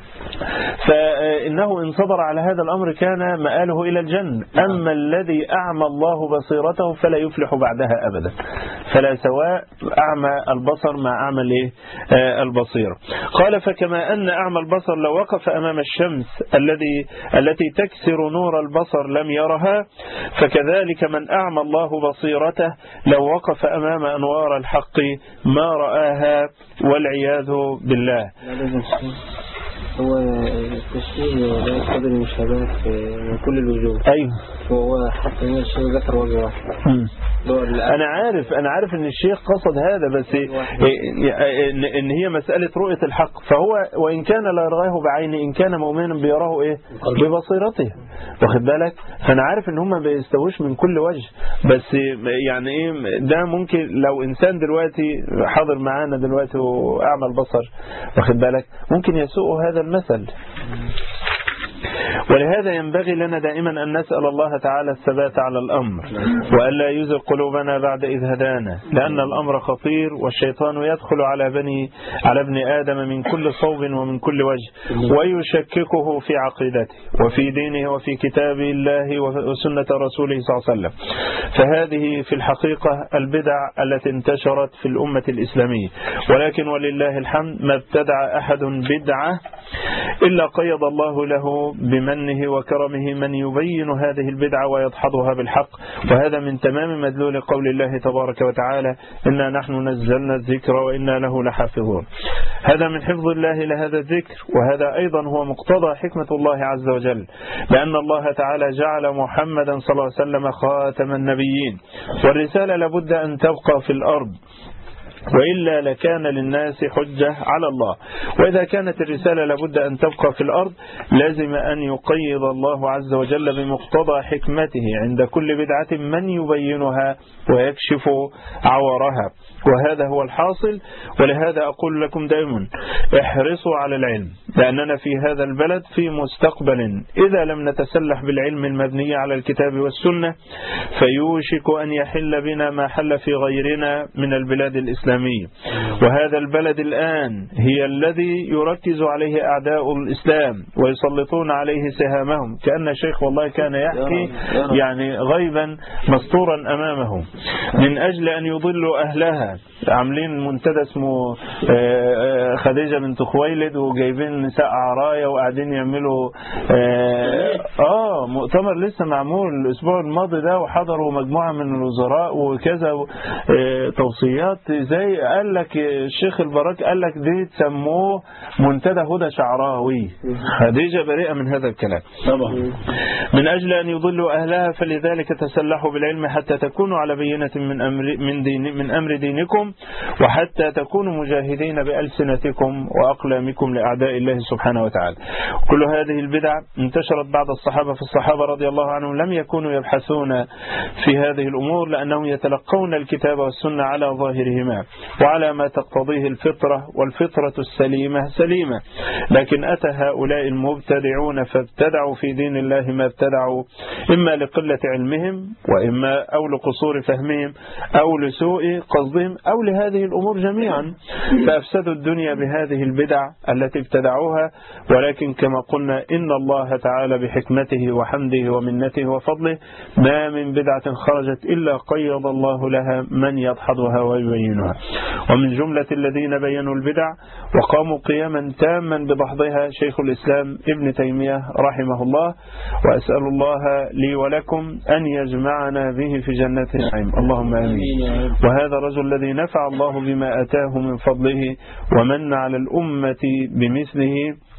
فإنه إن صبر على هذا الأمر كان مآله إلى الجنة. أما الذي أعمى الله بصيرته فلا يفلح بعدها أبدا. فلا سواء أعمى البصر مع أعمى البصير. قال فكما أن أعمى البصر لو وقف أمام الشمس التي تكسر نور البصر لم يرها، فكذلك من أعمى الله بصيرته لو وقف أمام أنوار الحق ما رآها والعياذ بالله. هو التشبيه لا يقتضي المشابهة من كل الوجوه. أيوه. وهو حتى من الشيخ ذكر وجه واحد. أنا عارف إن الشيخ قصد هذا، بس إن هي مسألة رؤية الحق، فهو وإن كان لا يراه بعينه إن كان مؤمنا بيراه ببصيرته، واخد بالك؟ فأنا عارف إن هم ما بيستووش من كل وجه، بس يعني ده ممكن لو إنسان دلوقتي حاضر معانا دلوقتي وأعمى البصر، واخد بالك؟ ممكن يسوء هذا المثل. ولهذا ينبغي لنا دائما أن نسأل الله تعالى الثبات على الأمر وألا يزغ قلوبنا بعد إذ هدانا، لأن الأمر خطير والشيطان يدخل على ابن آدم من كل صوب ومن كل وجه ويشككه في عقيدته وفي دينه وفي كتاب الله وسنة رسوله صلى الله عليه وسلم. فهذه في الحقيقة البدع التي انتشرت في الأمة الإسلامية، ولكن ولله الحمد ما ابتدع أحد بدعة إلا قيض الله له بمنه وكرمه من يبين هذه البدعة ويدحضها بالحق. وهذا من تمام مدلول قول الله تبارك وتعالى إنا نحن نزلنا الذكر وإنا له لحافظون. هذا من حفظ الله لهذا الذكر، وهذا أيضا هو مقتضى حكمة الله عز وجل، لأن الله تعالى جعل محمدا صلى الله عليه وسلم خاتم النبيين، والرسالة لابد أن تبقى في الأرض وإلا لكان للناس حجة على الله. وإذا كانت الرسالة لابد أن تبقى في الأرض لازم أن يقيض الله عز وجل بمقتضى حكمته عند كل بدعة من يبينها ويكشف عورها، وهذا هو الحاصل. ولهذا أقول لكم دائما احرصوا على العلم، لأننا في هذا البلد في مستقبل إذا لم نتسلح بالعلم المبني على الكتاب والسنة فيوشك أن يحل بنا ما حل في غيرنا من البلاد الإسلامية. وهذا البلد الآن هي الذي يركز عليه أعداء الإسلام ويسلطون عليه سهامهم، كأن الشيخ والله كان يحكي يعني غيبا مستورا أمامهم من أجل أن يضلوا أهلها عاملين منتدى اسمه خديجة بنت خويلد، وجايبين نساء عرايا وقاعدين يعملوا مؤتمر لسه معمول الأسبوع الماضي ده، وحضروا مجموعة من الوزراء وكذا توصيات. زي قال لك الشيخ البراك قال لك دي تسموه منتدى هدى شعراوي. خديجة بريئة من هذا الكلام طبعا. من أجل أن يضلوا أهلها فلذلك تسلحوا بالعلم حتى تكونوا على بينة من أمر دينكم، وحتى تكونوا مجاهدين بألسنتكم وأقلامكم لأعداء الله سبحانه وتعالى. كل هذه البدع انتشرت بعد الصحابة، في الصحابة رضي الله عنهم لم يكونوا يبحثون في هذه الأمور، لأنهم يتلقون الكتاب والسنة على ظاهرهما وعلى ما تقتضيه الفطرة، والفطرة السليمة سليمة. لكن أتى هؤلاء المبتدعون فابتدعوا في دين الله ما ابتدعوا، إما لقلة علمهم وإما أو لقصور فهمهم أو لسوء قصدهم أو لهذه الأمور جميعا، فأفسدوا الدنيا بهذه البدع التي ابتدعوها. ولكن كما قلنا إن الله تعالى بحكمته وحمده ومنته وفضله ما من بدعة خرجت إلا قيض الله لها من يدحضها ويبينها. ومن جملة الذين بينوا البدع وقاموا قياما تاما بدحضها شيخ الإسلام ابن تيمية رحمه الله، وأسأل الله لي ولكم أن يجمعنا به في جنة النعيم، اللهم آمين. وهذا الرجل الذي نفع الله بما أتاه من فضله ومن على الأمة بمثله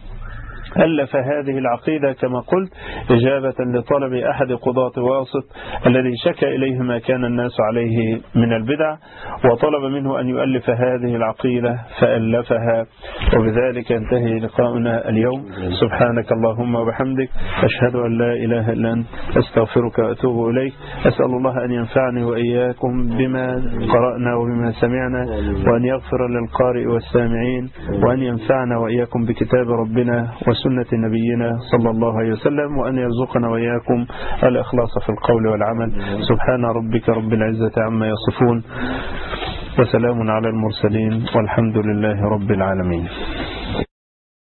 ألف هذه العقيدة كما قلت إجابة لطلب أحد قضاة واسط الذي شكى إليه ما كان الناس عليه من البدع، وطلب منه أن يؤلف هذه العقيدة فألفها. وبذلك ينتهي لقاؤنا اليوم. سبحانك اللهم وبحمدك، أشهد أن لا إله إلا أنت، أستغفرك وأتوب إليك. أسأل الله أن ينفعني وإياكم بما قرأنا وبما سمعنا، وأن يغفر للقارئ والسامعين، وأن ينفعنا وإياكم بكتاب ربنا وسنة نبينا صلى الله عليه وسلم، وأن يرزقنا وإياكم الإخلاص في القول والعمل. سبحان ربك رب العزة عما يصفون، وسلام على المرسلين، والحمد لله رب العالمين.